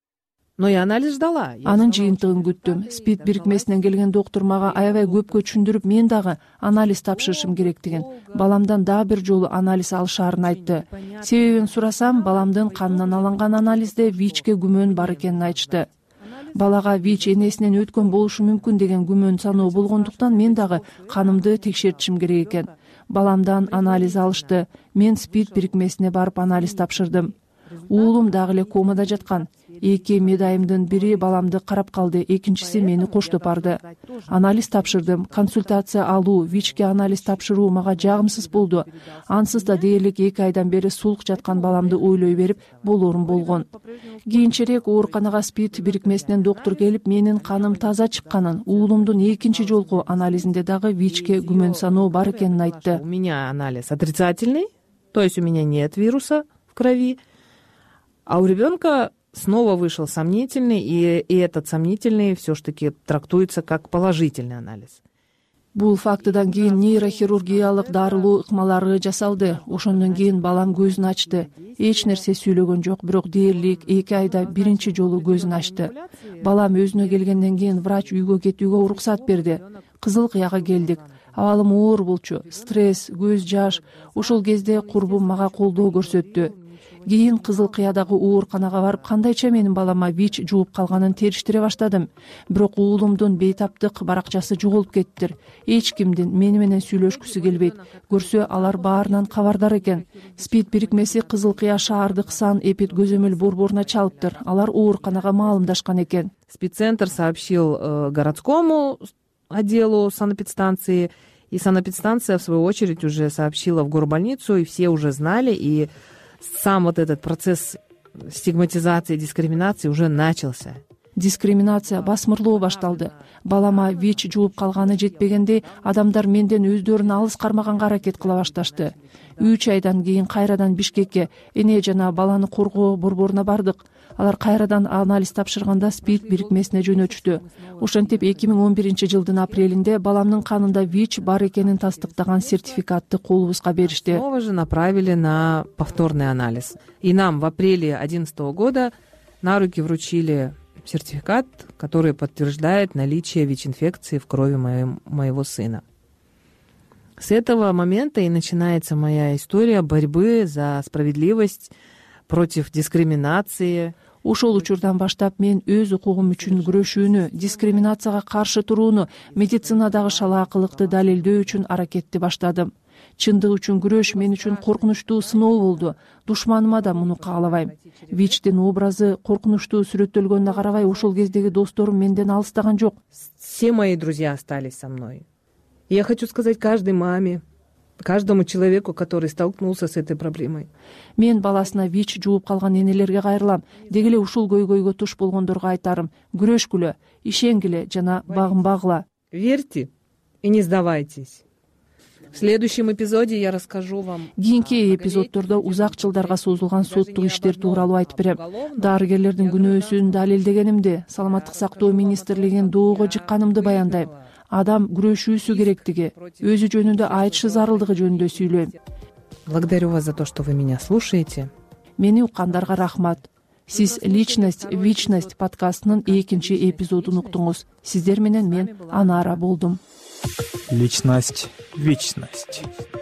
Но я анализ ждала.
Анын жыйынтыгын күттүм. СПИД бирикмесинен келген доктор мага аябай көпкө түшүндүрүп, мен дагы анализ тапшырышым керектигин, баламдан дагы бир жолу анализ алышаарын айтты. Себебин сурасам, баламдын канынан алынган анализде ВИЧке күмөн бар экенин айтышты. Балага ВИЧ энесинен өткөн болушу мүмкүн деген күмөн саноо болгондуктан мен дагы канымды текшертишим керек экен. Баламдан анализ алышты. Мен СПИД бирикмесине барып анализ тапшырдым. Уулум дагы эле комада жаткан. 2 медайымдын бири баламды карап калды, экинчиси мени коштоп барды. Анализ тапшырдым. Консультация алуу, ВИЧке анализ тапшыруу мага жагымсыз болду. Ансыз да дээрлик 2 айдан бери сулук жаткан баламды ойлой берип болорум болгон. Кийинчерээк ооруканага СПИД бирикмесинен доктор келип, менин каным таза чыкканын, уулумдун экинчи жолку анализинде дагы ВИЧке күмөн саноо бар экенин айтты.
У меня анализ отрицательный, то есть у меня нет вируса в крови, а у ребенка снова вышел сомнительный, и этот сомнительный все-таки трактуется как положительный анализ.
Бул фактыдан кийин нейрохирургиялык дарылоо ыкмалары жасалды. Ошондон кийин балам көзүн ачты. Эч нерсе сүйлөгөн жок, бирок дээрлик 2 айда биринчи жолу көзүн ачты. Балам өзүнө келгенден кийин врач үйгө кетүүгө уруксат берди. Кызыл Кыяга келдик. Абалым оор болчу, стресс, көз жаш. Ошол кезде курбум мага колдоо көрсөттү. Кийин Кызыл Кыядагы ооруканага барып, кандайча менин балама ВИЧ жууп калганын териштире баштадым. Бирок уулумдун бейтаптык баракчасы жоголуп кеттир. Эч кимдин мени менен сүйлөшкүсү келбейт. Көрсө алар баарынан кабардар экен. СПИД бирикмеси Кызыл Кыя шаардык сан эпид көзөмөл борборуна чалыптыр. Алар ооруканага маалымдашкан экен.
Спеццентр сообщил городскому отделу санэпидстанции, и санэпидстанция, в свою очередь, уже сообщила в горбольницу, и все уже знали, и сам вот этот процесс стигматизации, дискриминации уже начался.
Дискриминация басмырлоо башталды. Балама ВИЧ жууп калганы жетпегенде, адамдар менден өздөрүн алыс кармаганга аракет кыла башташты. 3 айдан кийин кайрадан Бишкекке эне жана баланы коргоо борборуна бардык. Алар кайрадан анализ тапшырганда СПИД бирикмесине жөнөтүштү. Ошентип 2011-жылдын апрелинде баламдын канында ВИЧ бар экенин тастыктаган сертификатты колубузга беришти.
Снова же направили на повторный анализ. И нам в апреле 2011 года на руки вручили сертификат, который подтверждает наличие ВИЧ-инфекции в крови моего сына. С этого момента и начинается моя история борьбы за справедливость, против дискриминации.
Ошол учурдан баштап мен өз укугум үчүн күрөшүүнү, дискриминацияга каршы турууну, медицинадагы шалаакылыкты далилдөө үчүн аракетти баштадым. Чындык үчүн күрөш мен үчүн коркунучтуу сыноо болду. Душманыма да муну каалабайм. ВИЧтин образы коркунучтуу сүрөттөлгөнүнө карабай, ошол кездеги досторум менден алыстаган жок.
Все мои друзья остались со мной. Я хочу сказать каждой маме, каждому человеку, который столкнулся с этой проблемой.
Мен баласына ВИЧ жууп калган энелерге кайрылам. Деги эле ушул көйгөйгө туш болгондорго айтарым: күрөшкүлө, ишенгиле жана багынбагыла.
Верьте и не сдавайтесь. В следующем эпизоде я расскажу вам.
Кийинки эпизоддордо узак жылдарга созулган соттук иштер тууралуу айтып берем. Дарыгерлердин күнөөсүн далилдегенимди, саламаттык сактоо министрлигин доого жыкканымды баяндайм. Адам күрөшүүсү керектиги, өзү жөнүндө айтышы зарылдыгы жөнүндө сүйлөйм.
Благодарю вас за то, что вы меня слушаете.
Мени уккандарга рахмат. Сиз «Личность, вечность» подкастынын 2-чи эпизодун уктуңуз. Сиздер менен мен Анара болдум.
Личность, вечность.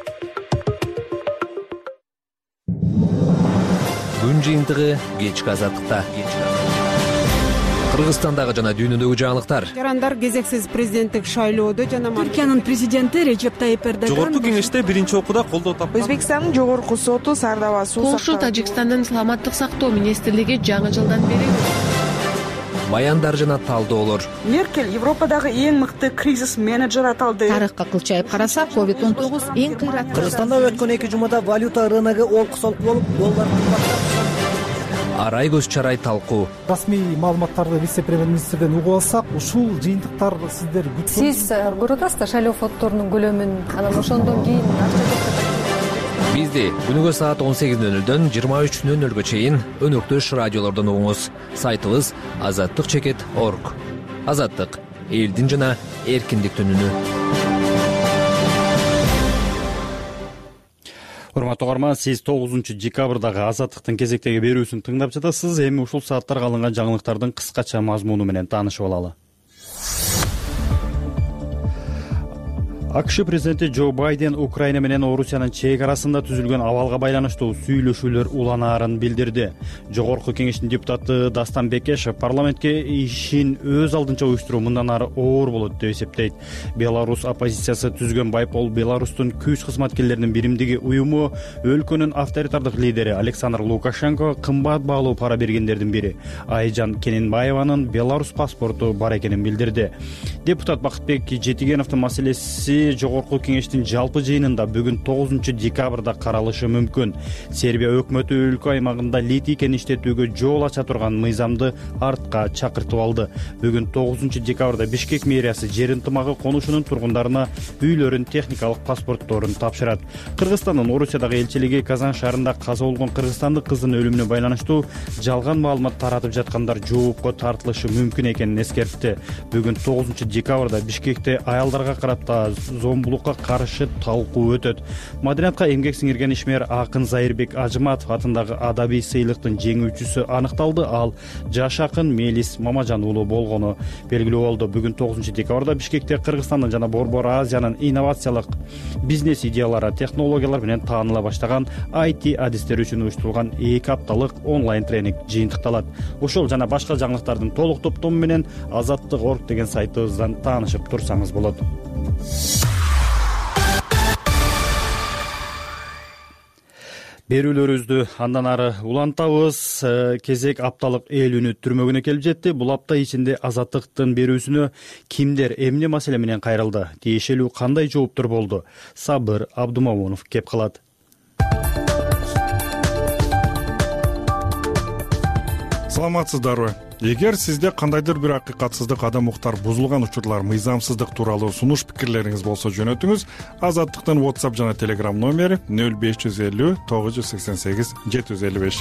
Күн жыйынтыгы кечки азаттыкта. Кыргызстандагы жана дүйнөдөгү жаңылыктар.
Жарандар кезексиз президенттик шайлоодо жана
Түркиянын президенти Режеп Тайип Эрдоган
жогорку кеңеште биринчи окууда колдоо тапты.
Өзбекстандын жогорку соту Сардава суу
Польша, Тажикстандын саламаттык сактоо министрлиги жаңы жылдан бери
баяндар жана талдоолор.
Меркель Европадагы эң мыкты кризис менеджер аталды.
Тарыхка кылчайып карасак, COVID-19 эң кыйраттуу.
Кыргызстанда өткөн 2 жумада валюта рыногу олку солку болуп, доллар кымбаттап.
арай көз чарай талкуу.
Расмий маалыматтарды вице премьер-министрден угуп алсак, ушул жыйынтыктар сиздер
сиз көрүп атасыз да шайлоо фонддорунун көлөмүн, анан ошондон кийин
Бизди күнүгө саат 18:00дөн 23:00га чейин өнөктөш радиолордон угуңуз. Сайтыбыз azatlyk.org. Азаттык — элдин жана эркиндиктин үнү.
Урматтуу угарман, сиз 9-декабрдагы Азаттыктын кезектеги берүүсүн тыңдап жатасыз. Эми ушул сааттарга алынган жаңылыктардын кыскача мазмуну менен таанышып алалы. АКШ президенти Джо Байден Украина менен Орусиянын чек арасында түзүлгөн абалга байланыштуу сүйлөшүүлөр уланаарын билдирди. Жогорку кеңештин депутаты Дастан Бекешев парламентке ишин өз алдынча уюштуруу мындан ары оор болот деп эсептейт. Беларус оппозициясы түзгөн Байпол Беларустун күч кызматкерлеринин биримдиги уюму өлкөнүн авторитардык лидери Александр Лукашенко кымбат баалуу пара бергендердин бири Айжан Кененбаеванын Беларус паспорту бар экенин билдирди. Депутат Бакытбек Жетигеновдун маселеси Жогорку кеңештин жалпы жыйынында бүгүн 9-декабрда каралышы мүмкүн. Сербия өкмөтү өлкө аймагында литий иштетүүгө жол ача турган мыйзамды артка чакыртып алды. Бүгүн 9-декабрда Бишкек мэриясы жер ынтымагы конушунун тургундарына үйлөрүн техникалык паспортторун тапшырат. Кыргызстандын Орусиядагы элчилиги Казан шаарында каза болгон кыргызстандык кыздын өлүмүнө байланыштуу жалган маалымат таратып жаткандар жоопко тартылышы мүмкүн экенин эскертти. Бүгүн 9-декабрда Бишкекте аялдарга карата зомбулукка каршы талкуу өтөт. Маданиятка эмгек сиңирген ишмер акын Зайырбек Ажыматов атындагы адабий сыйлыктын жеңүүчүсү аныкталды. Ал жаш акын Мелис Мамажан уулу болгону белгилүү болду. Бүгүн 9-декабрда Бишкекте Кыргызстандын жана Борбор Азиянын инновациялык бизнес идеялары, технологиялар менен тааныла баштаган IT адистери үчүн уюштурулган 2 апталык онлайн тренинг жыйынтыкталат. Ошол жана башка жаңылыктардын толук топтому менен azatlyk.org деген сайтыбыздан таанышып турсаңыз болот. Берүүлөрүбүздү андан ары улантабыз. Кезек апталык эл үнү түрмөгүнө келип жетти. Бул апта ичинде Азаттыктын берүүсүнө кимдер эмне маселе менен кайрылды? Тиешелүү кандай жооптор болду? Сабыр Абдумамунов кеп калат.
Саламатсыздарбы? Эгер сизде кандайдыр бир акыйкатсыздык, адам укуктар бузулган учурлар, мыйзамсыздык тууралуу сунуш пикирлериңиз болсо жөнөтүңүз. Азаттыктын WhatsApp жана Telegram номери 0550 988 755.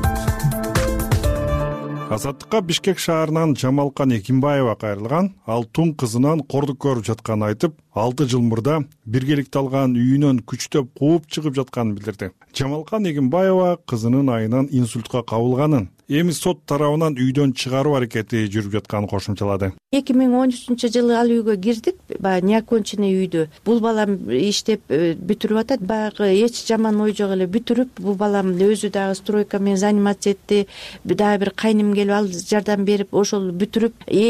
Азаттыкка Бишкек шаарынан Жамалкан Экимбаева кайрылган. Ал тун кызынан кордук көрүп жатканын айтып, 6 жыл мурда биргеликте алган үйүнөн күчтөп кууп чыгып жатканын билдирди. Жамалкан Экимбаева кызынын айынан инсультка кабылганын, эми сот тарабынан үйдөн чыгаруу аракети жүрүп жатканын кошумчалады.
2013-жылы ал үйгө кирдик, баягы неоконченный үйдө. Бул балам иштеп бүтүрүп атат, баягы эч жаман ой жок эле бүтүрүп, бул балам өзү дагы стройка менен заниматься этти. Дагы бир кайным келип ал жардам берип, ошол бүтүрүп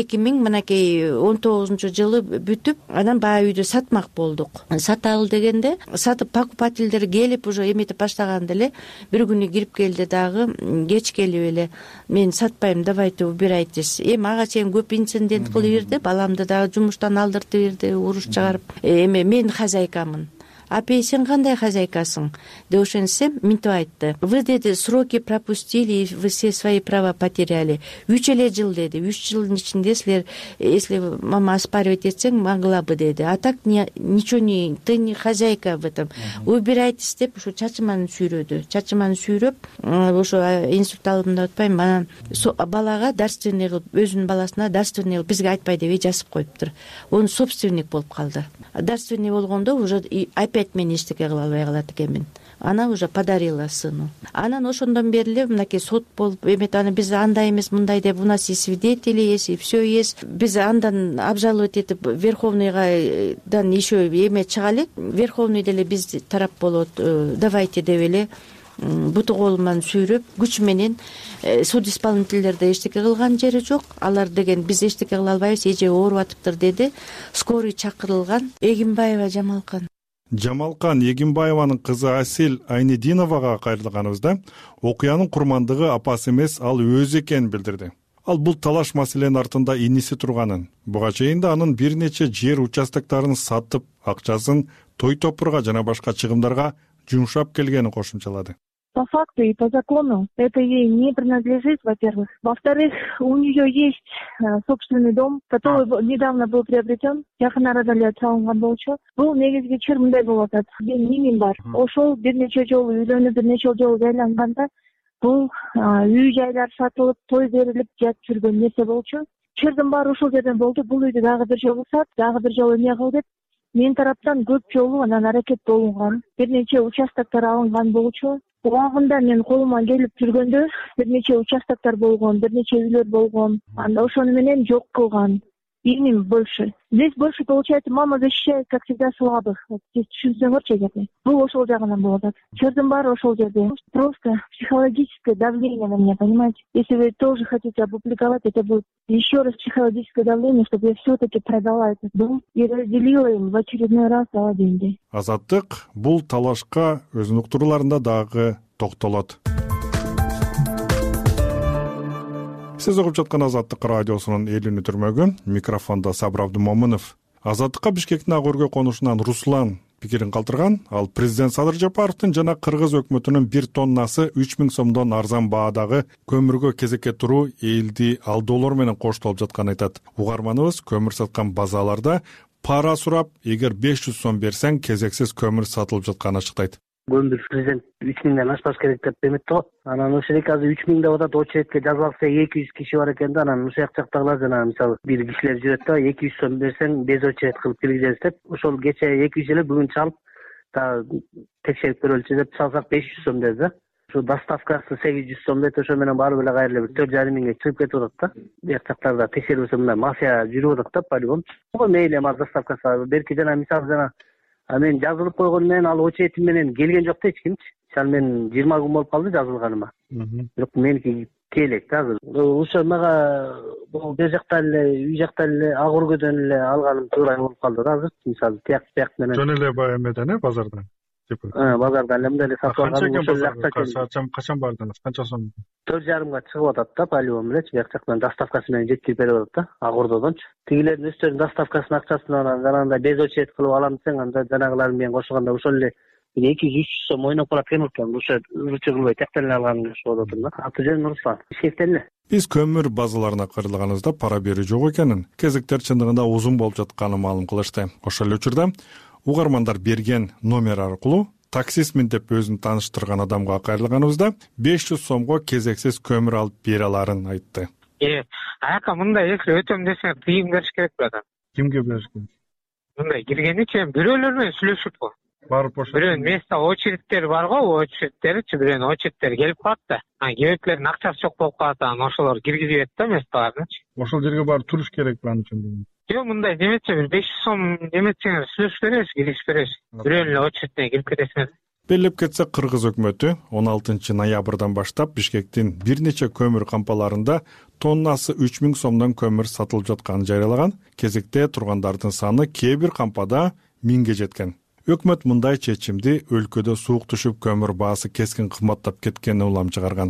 2019-жылы бүтүп, анан баягы үйдү сатмак болдук. Саталы дегенде, сатып покупательдер келип уже эметип баштаганда эле бир күнү кирип келди дагы, кеч келип эле мен сатпайм, давайте убирайтесь. Эми ага чейин көп инцидент кылып берди, баламды дагы жумуштан алдыртып берди, уруш чыгарып. Эми мен хозяйкамын. Апей, сен кандай хозяйкасың деп ошентсем, минтип айтты. Вы, деди, сроки пропустили, и вы все свои права потеряли. 3 эле жыл, деди. 3 жылдын ичинде силер, если мама оспаривать этсең, могла бы, деди. А так ничего не, ты не хозяйка в этом. Убирайтесь деп, ушу чачыманы сүйрөдү. Чачыманы сүйрөп, ошо инсульт алдым деп атпайм, анан балага дарственный кылып, өзүнүн баласына дарственный кылып бизге айтпай деп жазып коюптур. Он собственник болуп калды. Дарственный болгондо уже опять мен эчтеке кыла албай калат экенмин. Она уже подарила сыну. Анан ошондон бери эле мынакей сот болуп эмет, аны биз андай эмес мындай деп, у нас и свидетели есть, и все есть. Биз андан обжаловать этип Верховныйдан еще эме чыга элек. Верховный деле биз тарап болот, давайте деп эле буту колу менен сүйрөп, күч менен суд исполнительдерде эчтеке кылган жери жок. Алар деген биз эчтеке кыла албайбыз, эже ооруп атыптыр деди. Скорый чакырылган. Эгимбаева Жамалкан.
Жамалкан Эгимбаеванын кызы Асил Айнединовага кайрылганыбызда окуянын курмандыгы апасы эмес, ал өзү экенин билдирди. Ал бул талаш маселенин артында иниси турганын, буга чейин да анын бир нече жер участоктарын сатып, акчасын той топурга жана башка чыгымдарга жумшап келгенин кошумчалады.
по факту и по закону это ей не принадлежит, во-первых. Во-вторых, у нее есть собственный дом, который недавно был приобретен. Жакын арада эле салынган болчу. Бул негизги чыр мындай болуп атат. Менин бар. Ошол бир нече жолу үйлөнүп, бир нече жолу жайланганда бул үй жайлар сатылып, той берилип жатып жүргөн нерсе болчу. Чырдын баары ушул жерден болду. Бул үйдү дагы бир жолу сат, дагы бир жолу эмне кыл деп мен тараптан көп жолу анан аракет болунган. Бир нече участоктор алынган болчу. Убагында мен колума келип жүргөндө бир нече участоктор болгон, бир нече үйлөр болгон. Анда ошону менен жок кылган. Им больше. Здесь больше, получается, мама защищает, как всегда, слабых. Здесь түшүнсөңөрчү эгерде. Бул ошол жагынан болуп атат. Чырдын баары ошол жерде. Просто психологическое давление на меня, понимаете? Если вы тоже хотите опубликовать, это будет еще раз психологическое давление, чтобы я все-таки продала этот дом и разделила им в очередной раз дала деньги.
Азаттык бул талашка өзүнүн уктурууларында дагы токтолот. Сиз угуп жаткан Азаттык радиосунун элүүнү түрмөгү, микрофондо Сабыр Абдымомунов. Азаттыкка Бишкектин ак өргө конушунан Руслан пикирин калтырган. Ал президент Садыр Жапаровдун жана Кыргыз өкмөтүнүн 1 тоннасы 3000 сомдон арзан баадагы көмүргө кезекке туруу элди алдоолор менен коштолуп жатканын айтат. Угарманыбыз көмүр саткан базаларда пара сурап, эгер 500 сом берсең, кезексиз көмүр сатылып жатканын ачыктайт.
Көмүр президент 3000ден ашпаш керек деп эметти го. Анан ошол азыр 3000 деп атат, очередке жазылса 200 киши бар экен да, анан ушул жактагылар жана мисалы бир кишилер жүрөт да, 200 сом берсең без очеред кылып киргизебиз деп, ошол кече 200 эле бүгүн чалып, текшерип көрөлчү деп чалсак 500 сом деди да. Ошо доставкасы 800 сом дейт, ошо менен барып эле кайра эле 4,5 миңге чыгып кетип атат да. Бияк жактарда текшерүүсү мындай мафия жүрүп атат да, полигон. Мейли эми доставкасы берки жана мисалы жана мен жазылып койгон менен ал очередим менен келген жок да эч кимчи. Мисалы мен 20 күн болуп калды жазылганыма. Бирок меники келек да азыр. Ошо мага бул бер жакта эле, үй жакта эле ак өргөдөн эле алганым туура болуп калды да азыр. Мисалы тияк менен.
Жөн эле баа эмеден базардан.
Базардан эле мындай эле сатып алган.
Качан бардыңыз? Канча сом?
4,5 чыгып атат да, полигон менен, бияк жактан доставкасы менен жеткирип берип атат да, ак ордодончу. Тигилердин өздөрүнүн доставкасынын акчасынан жанагындай без очеред кылып алам десең, анда жанагылар менен кошулганда ошол эле 200-300 сом ойноп калат экен. Ошо уручу кылбай тияктан эле алганым болуп атат да. Аты жөнүм Руслан. Бишкектен эле. Биз
көмүр базаларына кыйрылганыбызда пара берүү жок экенин, кезектер чындыгында узун болуп жатканын маалым кылышты. Ошол эле учурда угармандар берген номер аркылуу таксистмин деп өзүн тааныштырган адамга кайрылганыбызда 500 сомго кезексиз көмүр алып бере аларын айтты.
Ака мындай если өтөм десең тыйым бериш керек братан.
Кимге бериш керек?
Мындай киргеничи бирөөлөр менен сүйлөшүп го.
Барып ошо.
Бирөөнүн место очередтери бар го, очередтеричи бирөөнүн очередтери келип калат да. Кебектердин акчасы жок болуп калат, ошолор киргизет да местолардычы.
Ошол жерге барып туруш керек бааны үчүн.
Жок, мындай неметчи бир 500 сом неметсеңер сүйлөшүп беребиз, киргизип беребиз. Бирөөнүн эле очередине кирип кетесиңер.
Белгилеп кетсек, Кыргыз өкмөтү 16 ноябрдан баштап Бишкектин бир нече көмүр кампаларында тоннасы 3000 сомдон көмүр сатылып жатканын жарыялаган. Кезекте тургандардын саны кээ бир кампада 1000ге жеткен. Өкмөт мындай чечимди өлкөдө суук түшүп көмүр баасы кескин кымбаттап кеткенине улам чыгарган.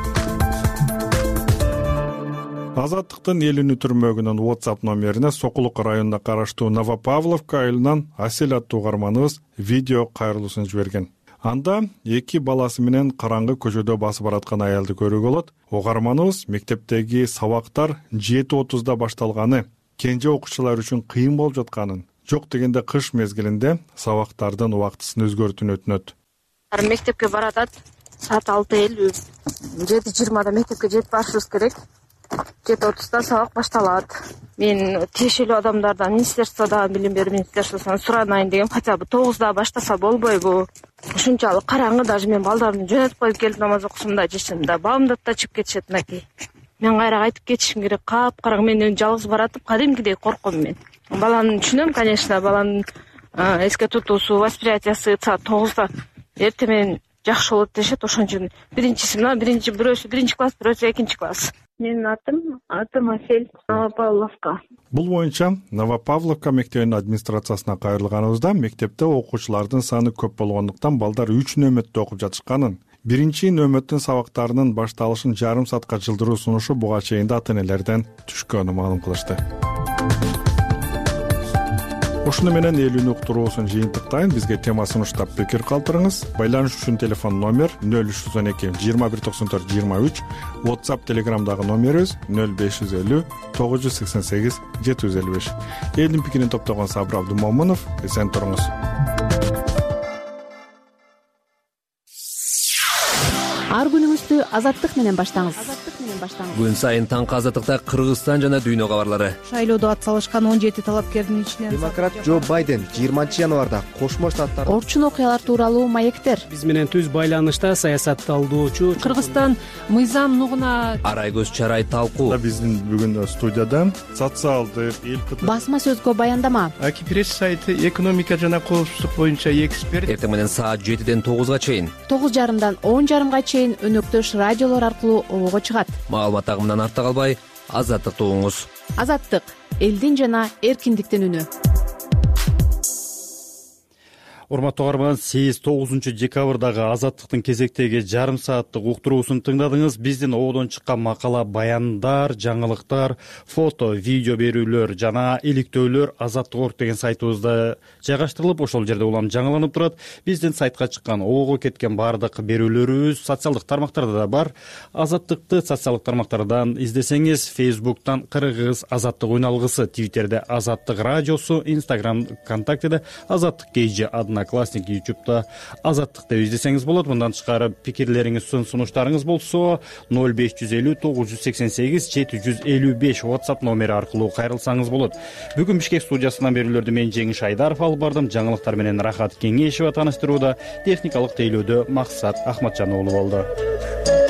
Азаттыктын элүүнү түрмөгүнүн WhatsApp номерине Сокулук районуна караштуу Новопавловка айылынан Асель аттуу угарманыбыз видео кайрылуусун жиберген. Анда 2 баласы менен караңгы көчөдө басып бараткан аялды көрүүгө болот. Угарманыбыз мектептеги сабактар 7:30да башталганы, кенже окуучулар үчүн кыйын болуп жатканын, жок дегенде кыш мезгилинде сабактардын убактысын өзгөртүүнү өтүнөт.
Мектепке баратат, саат 6:50, 7:20да мектепке жетип барышыбыз керек. 7:30да сабак башталат. Мен тиешелүү адамдардан, министерстводон, билим берүү министерствосунан суранайын дегем, хотя бы 9да баштаса болбойбу? Ушунчалык караңгы, даже мен балдарымды жөнөтүп коюп келип намаз окусум да, жешим да, бабымды да чыгып кетишет мынакей. Мен кайра кайтып кетишим керек, капкараңгы, мен жалгыз баратып, кадимкидей корком мен. Баланы түшүнөм, конечно, баланын эске тутуусу, восприятиясы саат 9да эртең менен жакшы болот дешет, ошон үчүн биринчиси мына, бирөөсү 1-класс, бирөөсү 2-класс. Менин атым Асель, Новопавловка.
Бул боюнча Новопавловка мектебинин администрациясына кайрылганыбызда мектепте окуучулардын саны көп болгондуктан балдар 3 нөмөттө окуп жатышканын, биринчи нөмөттүн сабактарынын башталышын жарым саатка жылдыруу сунушу буга чейин ата энелерден түшкөнүн маалым кылышты. ушуну менен элүүнү уктуруусун жыйынтыктайын. Бизге тема сунуштап пикир калтырыңыз. Байланыш үчүн телефон номер 0312 2194 23, WhatsApp Telegramдагы номерибиз 0550 988 755. Элдин пикирин топтогон Сабыр Абдумомунов. Эсен туруңуз.
Ар күнүңүздү азаттык менен баштаңыз.
Күн сайын таңкы азаттыкта Кыргызстан жана дүйнө кабарлары.
Шайлоодо ат салышкан 17 талапкердин ичинен
демократ Джо Байден 20 январда Кошмо Штаттар
орчун окуялар тууралуу маектер.
Биз менен түз байланышта саясатталуучу
Кыргызстан мыйзам нугуна
Арай-көз чарай талкуу.
Биздин бүгүн студиядан социалдык
басма сөзгө баяндама.
Аки пресс сайты экономика жана коопсуздук боюнча эксперт.
Эртең менен саат 7ден 9га чейин
9:30дан 10:30га чейин өнөктөш радиолор аркылуу обого чыгат.
Маалымат агымынан артта калбай, азаттыкты угуңуз.
Азаттык — элдин жана эркиндиктин үнү.
Урматтуу каарман, 8-9 декабрдагы азаттыктын кезектеги жарым сааттык уктуруусун тыңдадыңыз. Биздин ободон чыккан макала, баяндар, жаңылыктар, фото, видео берүүлөр жана иликтөөлөр Азаттык.орг деген сайтыбызда жайгаштырылып, ошол жерде улам жаңыланып турат. Биздин сайтка чыккан, обого кеткен баардык берүүлөрүбүз социалдык тармактарда да бар. Азаттыкты социалдык тармактардан издесеңиз, Facebook'тан Кыргыз Азаттык уйналгысы, Twitter'де Азаттык радиосу, Instagram, ВКонтактеде Азаттык KG адына Классник, YouTube'да Азаттык деп издесеңиз болот. Мындан тышкары пикирлериңиз, сунуштарыңыз болсо 0550 988 755 WhatsApp номери аркылуу кайрылсаңыз болот. Бүгүн Бишкек студиясынан берүүлөрдү мен Жеңиш Айдаров алып бардым. Жаңылыктар менен Рахат Кеңешева тааныштырууда, техникалык тейлөөдө Максат Ахматжан уулу болду.